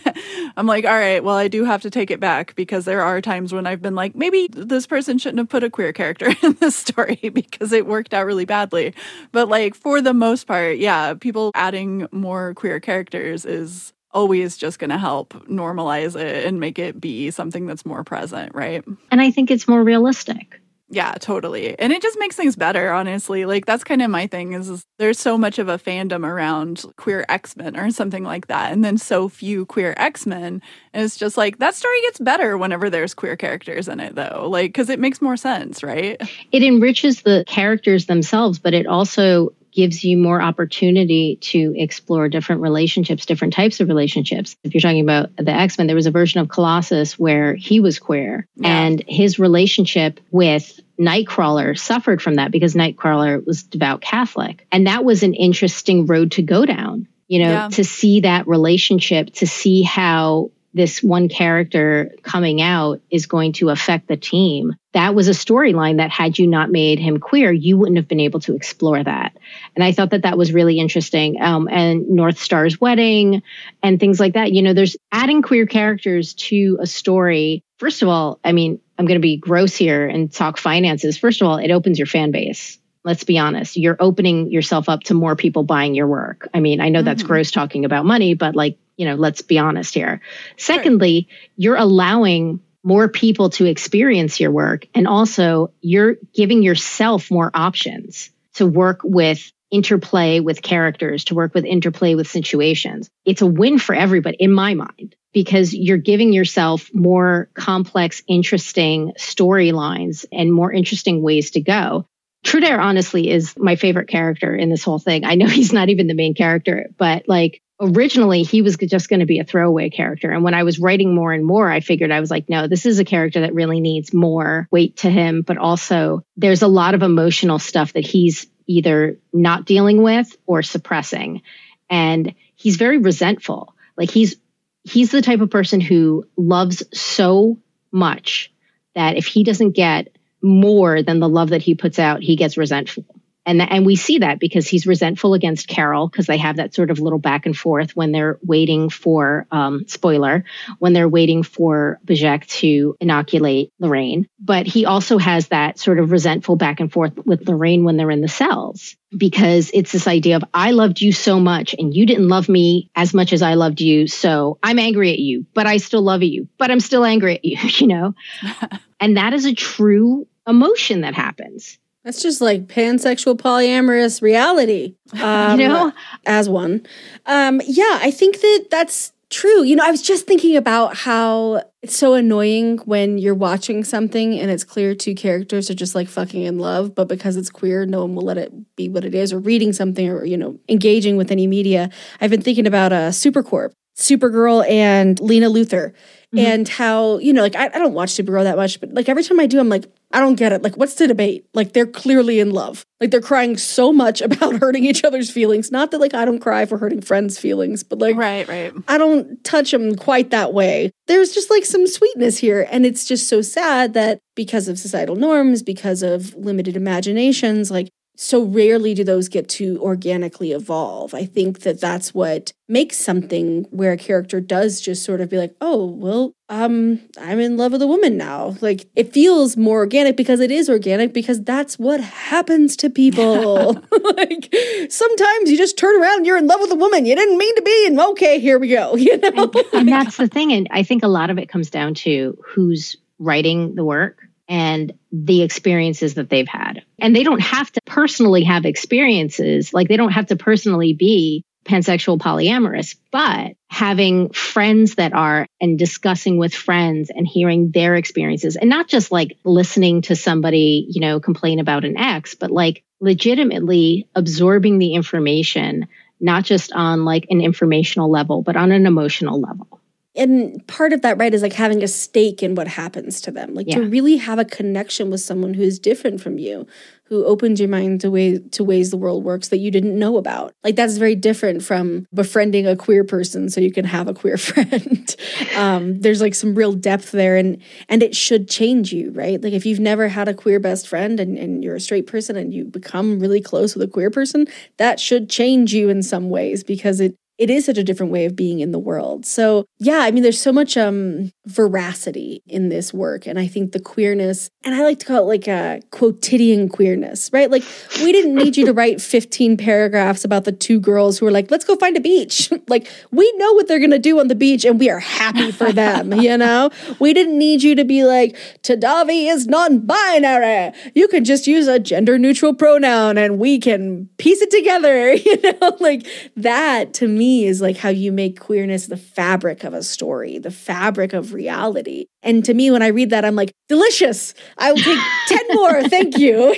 I'm like, all right, well, I do have to take it back because there are times when I've been like, maybe this person shouldn't have put a queer character in this story because it worked out really badly. But like for the most part, yeah, people adding more queer characters is always just going to help normalize it and make it be something that's more present, right? And I think it's more realistic. Yeah, totally. And it just makes things better, honestly. Like, that's kind of my thing is there's so much of a fandom around queer X-Men or something like that. And then so few queer X-Men. And it's just like, that story gets better whenever there's queer characters in it, though. Like, because it makes more sense, right? It enriches the characters themselves, but it also gives you more opportunity to explore different relationships, different types of relationships. If you're talking about the X-Men, there was a version of Colossus where he was queer, and his relationship with Nightcrawler suffered from that because Nightcrawler was devout Catholic. And that was an interesting road to go down, to see that relationship, to see how this one character coming out is going to affect the team. That was a storyline that had you not made him queer, you wouldn't have been able to explore that. And I thought that that was really interesting. And North Star's wedding and things like that. There's adding queer characters to a story First of all, I mean, I'm going to be gross here and talk finances. First of all, it opens your fan base. Let's be honest. You're opening yourself up to more people buying your work. I mean, I know that's gross talking about money, but like, let's be honest here. Secondly, you're allowing more people to experience your work. And also you're giving yourself more options to work with interplay with characters, to work with interplay with situations. It's a win for everybody in my mind, because you're giving yourself more complex, interesting storylines and more interesting ways to go. Truedair, honestly, is my favorite character in this whole thing. I know he's not even the main character, but like originally he was just going to be a throwaway character. And when I was writing more and more, I figured I was like, no, this is a character that really needs more weight to him. But also there's a lot of emotional stuff that he's either not dealing with or suppressing. And he's very resentful. Like he's the type of person who loves so much that if he doesn't get more than the love that he puts out, he gets resentful. And we see that because he's resentful against Carol, because they have that sort of little back and forth when they're waiting for, spoiler, when they're waiting for Bajek to inoculate Lorraine. But he also has that sort of resentful back and forth with Lorraine when they're in the cells, because it's this idea of, I loved you so much and you didn't love me as much as I loved you. So I'm angry at you, but I still love you, but I'm still angry at you, And that is a true emotion that happens. That's just like pansexual polyamorous reality, as one. I think that's true. I was just thinking about how it's so annoying when you're watching something and it's clear two characters are just like fucking in love, but because it's queer, no one will let it be what it is, or reading something or, engaging with any media. I've been thinking about Supercorp, Supergirl and Lena Luthor. And how, I don't watch Supergirl that much, but like every time I do, I'm like, I don't get it. Like, what's the debate? Like, they're clearly in love. Like, they're crying so much about hurting each other's feelings. Not that, like, I don't cry for hurting friends' feelings, but like, right. I don't touch them quite that way. There's just like some sweetness here. And it's just so sad that because of societal norms, because of limited imaginations, like, so rarely do those get to organically evolve. I think that that's what makes something where a character does just sort of be like, oh, well, I'm in love with a woman now. Like, it feels more organic because it is organic, because that's what happens to people. Like, sometimes you just turn around and you're in love with a woman you didn't mean to be, and okay, here we go. And that's the thing. And I think a lot of it comes down to who's writing the work and the experiences that they've had. And they don't have to personally have experiences, like they don't have to personally be pansexual polyamorous, but having friends that are, and discussing with friends and hearing their experiences, and not just like listening to somebody, complain about an ex, but like legitimately absorbing the information, not just on like an informational level, but on an emotional level. And part of that, right, is like having a stake in what happens to them. Like to really have a connection with someone who is different from you, who opens your mind to ways the world works that you didn't know about. Like that's very different from befriending a queer person so you can have a queer friend. There's like some real depth there, and it should change you, right? Like if you've never had a queer best friend and you're a straight person and you become really close with a queer person, that should change you in some ways, because it is such a different way of being in the world. So yeah, I mean, there's so much veracity in this work. And I think the queerness, and I like to call it like a quotidian queerness, right? Like we didn't need you to write 15 paragraphs about the two girls who are like, let's go find a beach. Like we know what they're going to do on the beach and we are happy for them, We didn't need you to be like, Tadavi is non-binary. You can just use a gender neutral pronoun and we can piece it together, Like that to me is like how you make queerness the fabric of a story, the fabric of reality. And to me, when I read that, I'm like, delicious. I will take 10 more. Thank you.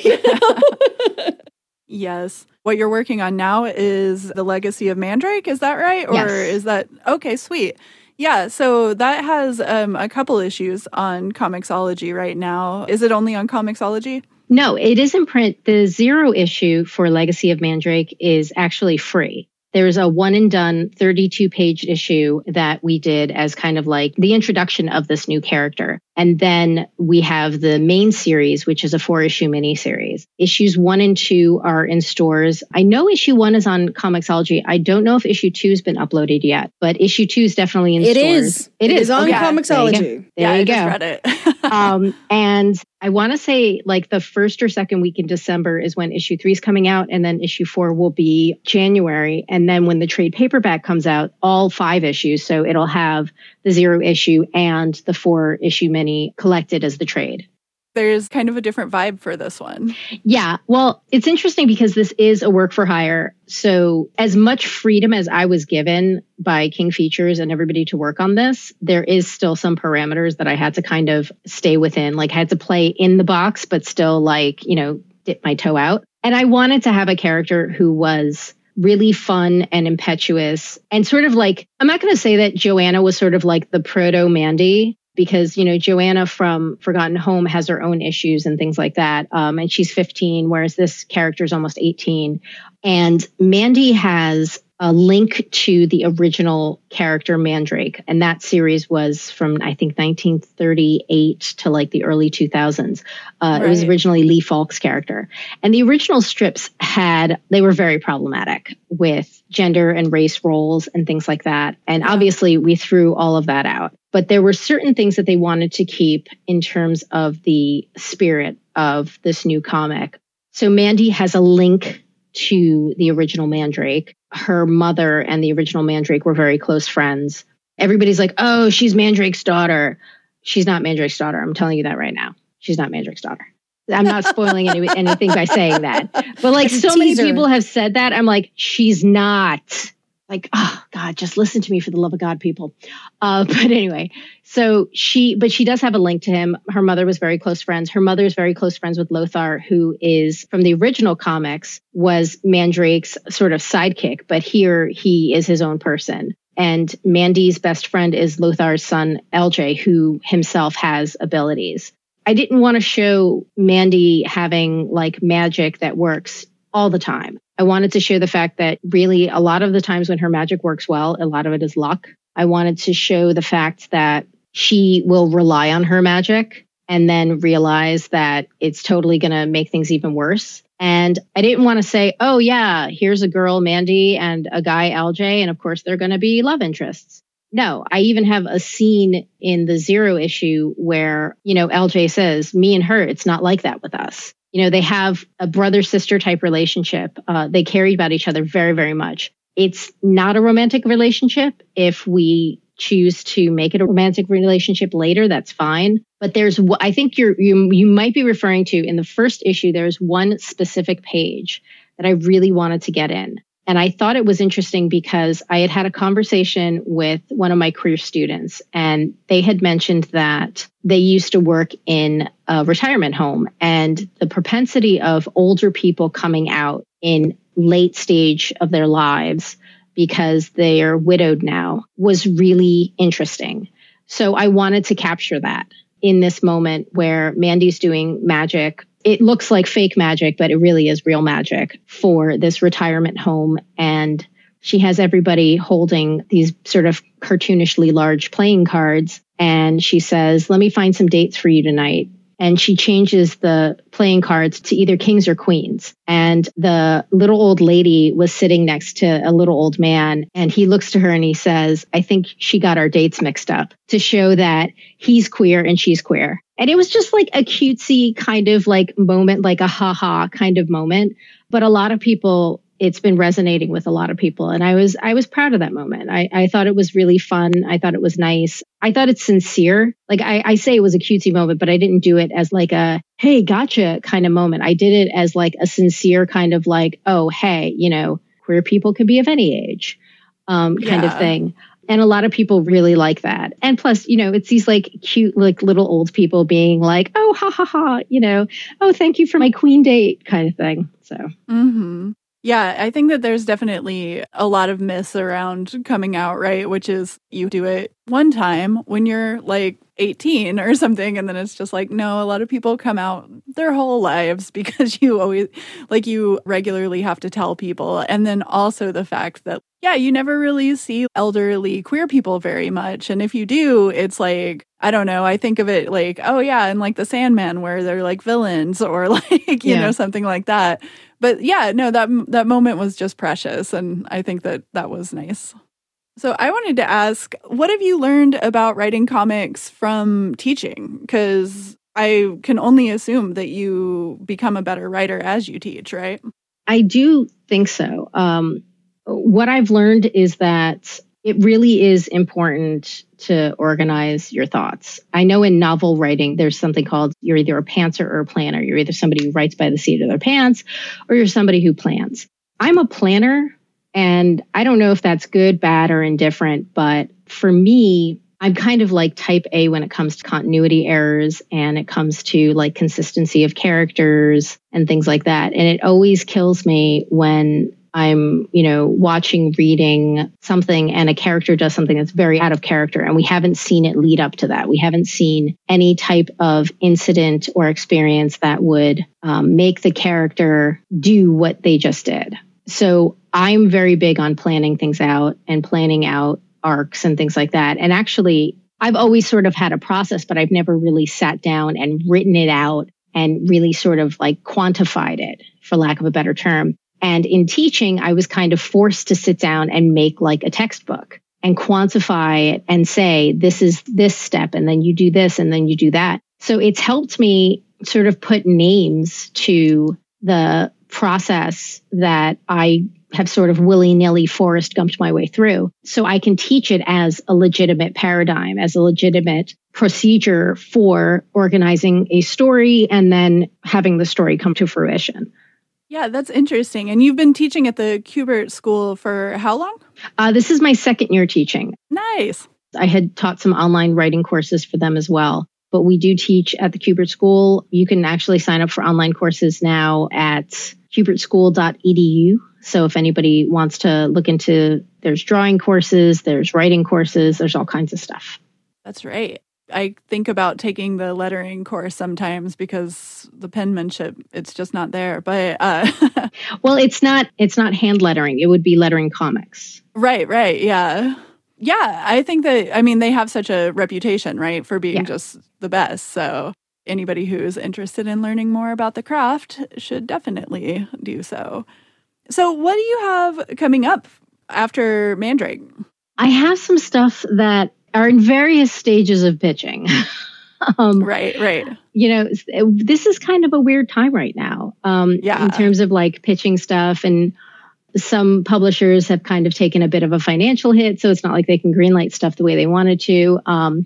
Yes. What you're working on now is The Legacy of Mandrake. Is that right? Or is that... Okay, sweet. Yeah, so that has a couple issues on Comixology right now. Is it only on Comixology? No, it is in print. The 0 issue for Legacy of Mandrake is actually free. There's a one and done 32-page issue that we did as kind of like the introduction of this new character. And then we have the main series, which is a 4-issue miniseries. Issues 1 and 2 are in stores. I know issue 1 is on Comixology. I don't know if issue 2 has been uploaded yet, but issue 2 is definitely in stores. It is on Comixology. There you go. I just read it. And I want to say like the first or second week in December is when issue 3 is coming out. And then issue 4 will be January. And then when the trade paperback comes out, all 5 issues. So it'll have the 0 issue and the 4-issue mini collected as the trade. There's kind of a different vibe for this one. Yeah. Well, it's interesting because this is a work for hire. So as much freedom as I was given by King Features and everybody to work on this, there is still some parameters that I had to kind of stay within. Like I had to play in the box, but still like, dip my toe out. And I wanted to have a character who was really fun and impetuous and sort of like, I'm not going to say that Joanna was sort of like the proto Mandy, because, Joanna from Forgotten Home has her own issues and things like that. And she's 15, whereas this character is almost 18. And Mandy has a link to the original character Mandrake. And that series was from, I think, 1938 to like the early 2000s. Right. It was originally Lee Falk's character. And the original strips they were very problematic with gender and race roles and things like that. And obviously we threw all of that out. But there were certain things that they wanted to keep in terms of the spirit of this new comic. So Mandy has a link to the original Mandrake. Her mother and the original Mandrake were very close friends. Everybody's like, oh, she's Mandrake's daughter. She's not Mandrake's daughter. I'm telling you that right now. She's not Mandrake's daughter. I'm not spoiling anything by saying that. But like so many people have said that. I'm like, she's not. Like, oh God, just listen to me for the love of God, people. But anyway, but she does have a link to him. Her mother was very close friends. Her mother is very close friends with Lothar, who is from the original comics, was Mandrake's sort of sidekick, but here he is his own person. And Mandy's best friend is Lothar's son, LJ, who himself has abilities. I didn't want to show Mandy having like magic that works all the time. I wanted to show the fact that really a lot of the times when her magic works well, a lot of it is luck. I wanted to show the fact that she will rely on her magic and then realize that it's totally going to make things even worse. And I didn't want to say, oh yeah, here's a girl, Mandy, and a guy, LJ, and of course they're going to be love interests. No, I even have a scene in the 0 issue where, LJ says, me and her, it's not like that with us. They have a brother-sister type relationship. They care about each other very, very much. It's not a romantic relationship. If we choose to make it a romantic relationship later, that's fine. But I think you might be referring to in the first issue, there's one specific page that I really wanted to get in. And I thought it was interesting because I had a conversation with one of my career students, and they had mentioned that they used to work in a retirement home, and the propensity of older people coming out in late stage of their lives because they are widowed now was really interesting. So I wanted to capture that in this moment where Mandy's doing magic. It looks like fake magic, but it really is real magic for this retirement home. And she has everybody holding these sort of cartoonishly large playing cards. And she says, let me find some dates for you tonight. And she changes the playing cards to either kings or queens. And the little old lady was sitting next to a little old man. And he looks to her and he says, I think she got our dates mixed up, to show that he's queer and she's queer. And it was just like a cutesy kind of like moment, like a ha-ha kind of moment. But a lot of people, it's been resonating with a lot of people. And I was proud of that moment. I thought it was really fun. I thought it was nice. I thought it's sincere. Like I say it was a cutesy moment, but I didn't do it as like a, hey, gotcha kind of moment. I did it as like a sincere kind of like, oh, hey, queer people can be of any age kind of thing. And a lot of people really like that. And plus, it's these like cute, like little old people being like, oh, ha, ha, ha, oh, thank you for my queen date kind of thing. So. Mm-hmm. Yeah, I think that there's definitely a lot of myths around coming out, right? Which is you do it one time when you're like 18 or something. And then it's just like, no, a lot of people come out their whole lives because you regularly have to tell people. And then also the fact that Yeah, you never really see elderly queer people very much. And if you do, it's like, I don't know, I think of it like, oh yeah, and like the Sandman where they're like villains or like, you know, something like that. But yeah, no, that moment was just precious. And I think that was nice. So I wanted to ask, what have you learned about writing comics from teaching? Because I can only assume that you become a better writer as you teach, right? I do think so. What I've learned is that it really is important to organize your thoughts. I know in novel writing, there's something called you're either a pantser or a planner. You're either somebody who writes by the seat of their pants or you're somebody who plans. I'm a planner, and I don't know if that's good, bad, or indifferent, but for me, I'm kind of like type A when it comes to continuity errors and it comes to like consistency of characters and things like that. And it always kills me when I'm, watching, reading something and a character does something that's very out of character and we haven't seen it lead up to that. We haven't seen any type of incident or experience that would make the character do what they just did. So I'm very big on planning things out and planning out arcs and things like that. And actually, I've always sort of had a process, but I've never really sat down and written it out and really sort of like quantified it, for lack of a better term. And in teaching, I was kind of forced to sit down and make like a textbook and quantify it and say, this is this step, and then you do this, and then you do that. So it's helped me sort of put names to the process that I have sort of willy-nilly Forrest Gumped my way through. So I can teach it as a legitimate paradigm, as a legitimate procedure for organizing a story and then having the story come to fruition. Yeah, that's interesting. And you've been teaching at the Kubert School for how long? This is my second year teaching. Nice. I had taught some online writing courses for them as well. But we do teach at the Kubert School. You can actually sign up for online courses now at kubertschool.edu. So if anybody wants to look into, there's drawing courses, there's writing courses, there's all kinds of stuff. That's right. I think about taking the lettering course sometimes because the penmanship, it's just not there. But well, it's not hand lettering. It would be lettering comics. Right. Yeah. Yeah, I think that, they have such a reputation, right, for being just the best. So anybody who's interested in learning more about the craft should definitely do so. So what do you have coming up after Mandrake? I have some stuff that are in various stages of pitching. Right. This is kind of a weird time right now in terms of like pitching stuff, and some publishers have kind of taken a bit of a financial hit, so it's not like they can greenlight stuff the way they wanted to.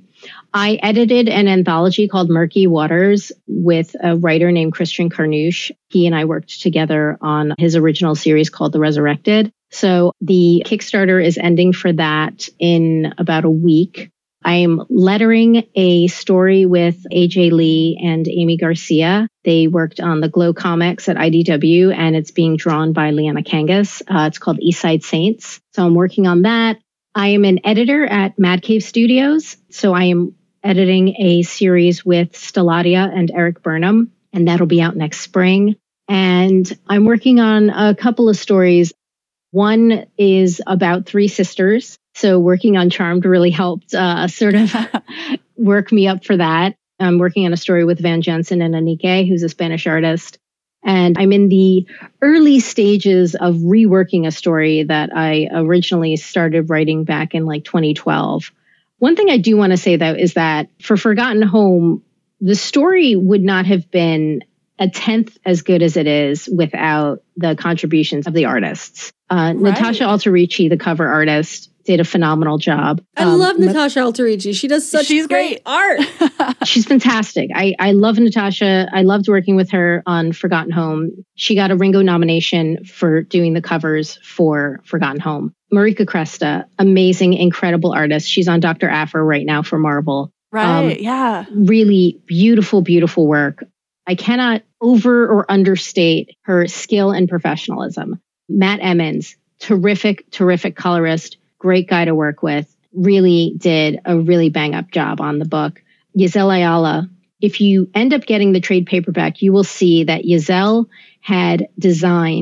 I edited an anthology called Murky Waters with a writer named Christian Carnouche. He and I worked together on his original series called The Resurrected. So the Kickstarter is ending for that in about a week. I'm lettering a story with AJ Lee and Amy Garcia. They worked on the Glow comics at IDW, and it's being drawn by Liana Kangas. It's called Eastside Saints. So I'm working on that. I am an editor at Mad Cave Studios. So I am editing a series with Stelladia and Eric Burnham, and that'll be out next spring. And I'm working on a couple of stories. One is about three sisters. So working on Charmed really helped sort of work me up for that. I'm working on a story with Van Jensen and Anike, who's a Spanish artist. And I'm in the early stages of reworking a story that I originally started writing back in like 2012. One thing I do want to say, though, is that for Forgotten Home, the story would not have been a tenth as good as it is without the contributions of the artists. Right. Natasha Alterici, the cover artist, did a phenomenal job. I love Natasha Alterici. She does such great art. She's fantastic. I love Natasha. I loved working with her on Forgotten Home. She got a Ringo nomination for doing the covers for Forgotten Home. Marika Cresta, amazing, incredible artist. She's on Dr. Aphra right now for Marvel. Right, yeah. Really beautiful, beautiful work. I cannot over or understate her skill and professionalism. Matt Emmons, terrific, terrific colorist, great guy to work with, really did a really bang up job on the book. Giselle Ayala, if you end up getting the trade paperback, you will see that Giselle had designed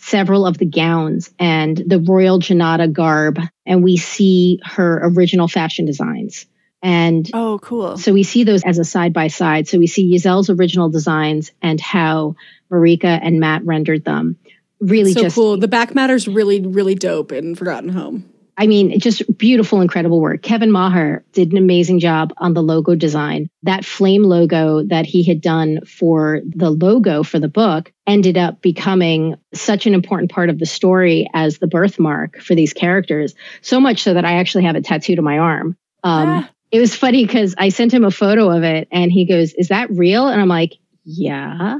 several of the gowns and the Royal Janata garb, and we see her original fashion designs. And oh, cool. So we see those as a side by side. So we see Yazel's original designs and how Marika and Matt rendered them. Really, so cool. The back matter's really, really dope in Forgotten Home. I mean, just beautiful, incredible work. Kevin Maher did an amazing job on the logo design. That flame logo that he had done for the logo for the book ended up becoming such an important part of the story as the birthmark for these characters. So much so that I actually have it tattooed on my arm. It was funny because I sent him a photo of it and he goes, "Is that real?" And I'm like, "Yeah."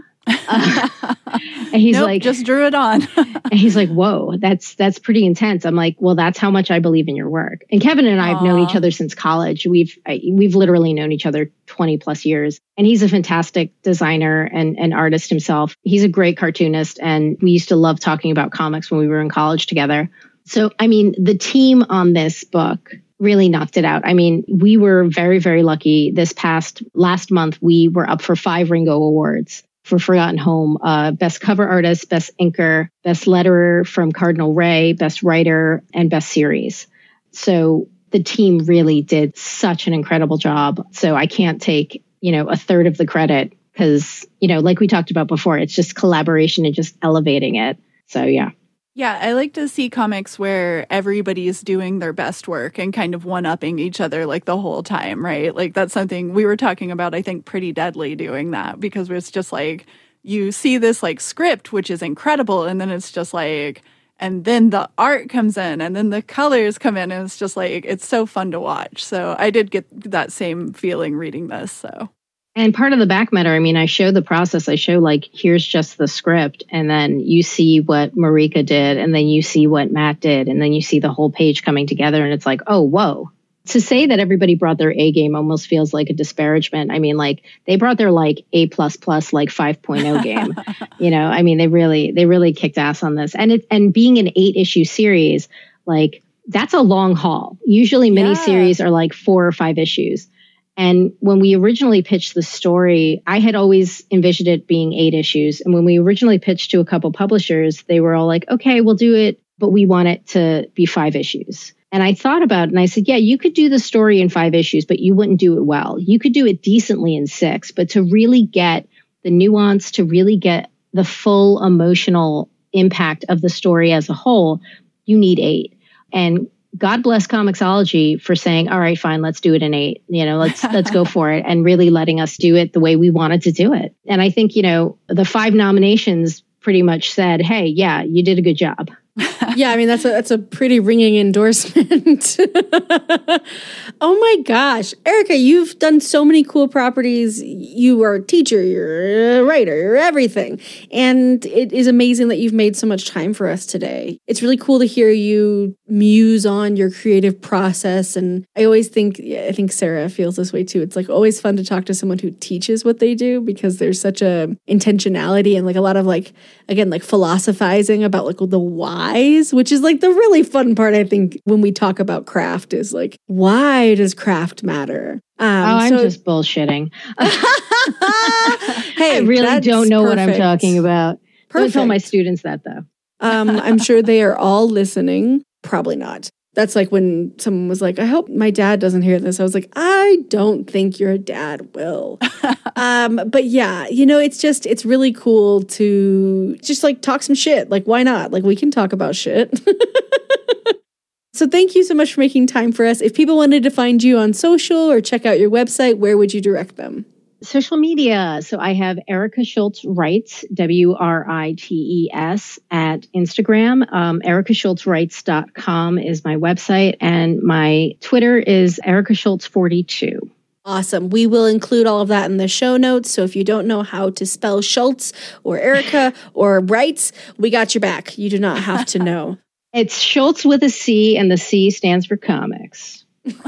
And he's nope, like, just drew it on. And he's like, "Whoa, that's pretty intense." I'm like, "Well, that's how much I believe in your work." And Kevin and I have known each other since college. We've literally known each other 20 plus years. And he's a fantastic designer and artist himself. He's a great cartoonist. And we used to love talking about comics when we were in college together. So, I mean, the team on this book really knocked it out. I mean, we were very, very lucky. Last month, we were up for 5 Ringo Awards for Forgotten Home. Best cover artist, best inker, best letterer from Cardinal Ray, best writer, and best series. So the team really did such an incredible job. So I can't take, a third of the credit because, like we talked about before, it's just collaboration and just elevating it. So yeah. Yeah, I like to see comics where everybody's doing their best work and kind of one-upping each other like the whole time, right? Like that's something we were talking about, I think, Pretty Deadly doing that because it's just like you see this like script, which is incredible, and then it's just like, and then the art comes in and then the colors come in and it's just like, it's so fun to watch. So I did get that same feeling reading this, so. And part of the back matter, I mean, I show the process. I show like, here's just the script. And then you see what Marika did. And then you see what Matt did. And then you see the whole page coming together. And it's like, oh, whoa. To say that everybody brought their A game almost feels like a disparagement. I mean, like they brought their like A++, like 5.0 game. I mean, they really kicked ass on this. And being an 8-issue series, like that's a long haul. Usually miniseries are like 4 or 5 issues. And when we originally pitched the story, I had always envisioned it being 8 issues. And when we originally pitched to a couple publishers, they were all like, okay, we'll do it, but we want it to be 5 issues. And I thought about it and I said, yeah, you could do the story in 5 issues, but you wouldn't do it well. You could do it decently in 6, but to really get the nuance, to really get the full emotional impact of the story as a whole, you need 8. And God bless Comixology for saying, all right, fine, let's do it in 8. Let's go for it, and really letting us do it the way we wanted to do it. And I think, the 5 nominations pretty much said, hey, yeah, you did a good job. Yeah, I mean, that's a pretty ringing endorsement. Oh my gosh. Erica, you've done so many cool properties. You are a teacher, you're a writer, you're everything. And it is amazing that you've made so much time for us today. It's really cool to hear you muse on your creative process. And I think Sarah feels this way too. It's like always fun to talk to someone who teaches what they do because there's such a intentionality and like a lot of like, again, like philosophizing about like the whys, which is like the really fun part, I think, when we talk about craft is like, why does craft matter? I'm just bullshitting. Hey, I really don't know what I'm talking about. Perfect. Don't tell my students that though. I'm sure they are all listening. Probably not. That's like when someone was like, I hope my dad doesn't hear this. I was like, I don't think your dad will. But yeah, it's really cool to just like talk some shit. Like, why not? Like, we can talk about shit. So thank you so much for making time for us. If people wanted to find you on social or check out your website, where would you direct them? Social media. So I have Erica Schultz Writes, WRITES at Instagram. EricaSchultzWrites.com is my website. And my Twitter is Erica Schultz 42. Awesome. We will include all of that in the show notes. So if you don't know how to spell Schultz or Erica or Writes, we got your back. You do not have to know. It's Schultz with a C, and the C stands for comics.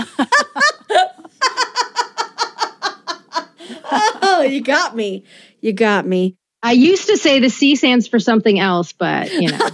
Oh, you got me. You got me. I used to say the C stands for something else, but,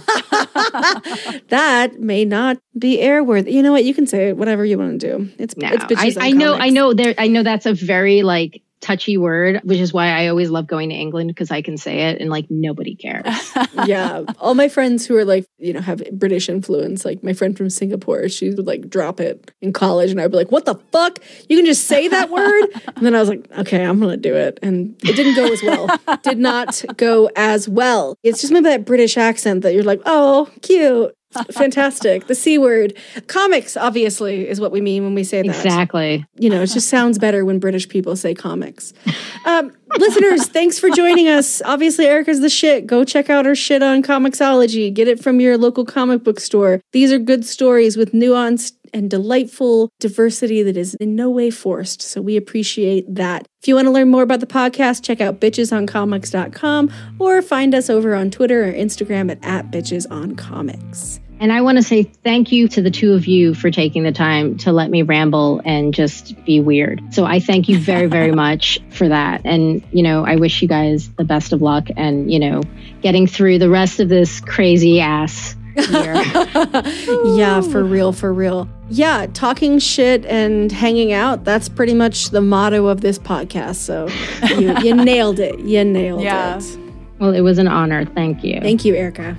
that may not be airworthy. You know what? You can say whatever you want to do. It's bitches I know that's a very like touchy word, which is why I always love going to England because I can say it and like nobody cares. Yeah. All my friends who are like, you know, have British influence, like my friend from Singapore, she would like drop it in college and I'd be like, what the fuck? You can just say that word? And then I was like, okay, I'm going to do it. And it didn't go as well. Did not go as well. It's just maybe that British accent that you're like, oh, cute. Fantastic. The C word. Comics, obviously, is what we mean when we say that. Exactly. You know, it just sounds better when British people say comics. Listeners, thanks for joining us. Obviously, Erica's the shit. Go check out her shit on Comixology. Get it from your local comic book store. These are good stories with nuanced and delightful diversity that is in no way forced. So we appreciate that. If you want to learn more about the podcast, check out bitchesoncomics.com or find us over on Twitter or Instagram at bitchesoncomics. And I want to say thank you to the two of you for taking the time to let me ramble and just be weird. So I thank you very, very much for that. And, you know, I wish you guys the best of luck and, you know, getting through the rest of this crazy ass year. Yeah, for real, for real. Yeah, talking shit and hanging out, that's pretty much the motto of this podcast. So you nailed it. You nailed it. Well, it was an honor. Thank you. Thank you, Erica.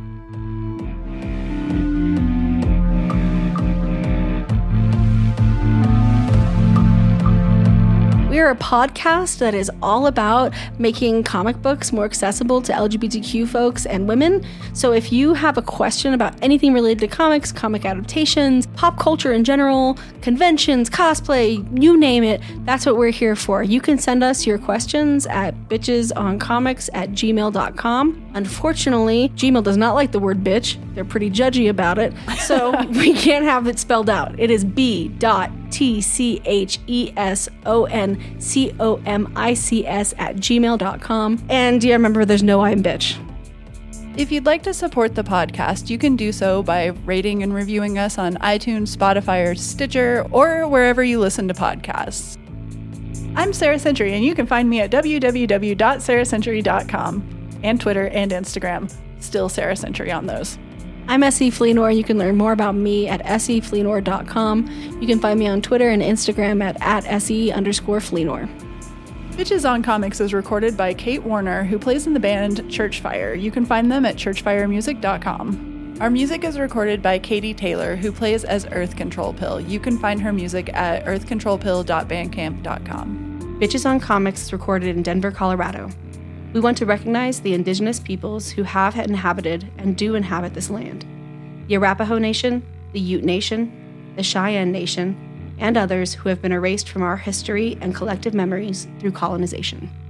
We are a podcast that is all about making comic books more accessible to LGBTQ folks and women. So if you have a question about anything related to comics, comic adaptations, pop culture in general, conventions, cosplay, you name it, that's what we're here for. You can send us your questions at bitchesoncomics@gmail.com. Unfortunately, Gmail does not like the word bitch. They're pretty judgy about it. So we can't have it spelled out. It is b.tchesoncomics@gmail.com. And yeah, remember, there's no I in bitch. If you'd like to support the podcast, you can do so by rating and reviewing us on iTunes, Spotify, or Stitcher, or wherever you listen to podcasts. I'm Sarah Century, and you can find me at www.sarahcentury.com and Twitter and Instagram. Still Sarah Century on those. I'm S.E. Fleenor. You can learn more about me at sefleenor.com. You can find me on Twitter and Instagram at @SE_Fleenor. Bitches on Comics is recorded by Kate Warner, who plays in the band Churchfire. You can find them at churchfiremusic.com. Our music is recorded by Katie Taylor, who plays as Earth Control Pill. You can find her music at earthcontrolpill.bandcamp.com. Bitches on Comics is recorded in Denver, Colorado. We want to recognize the indigenous peoples who have inhabited and do inhabit this land. The Arapaho Nation, the Ute Nation, the Cheyenne Nation, and others who have been erased from our history and collective memories through colonization.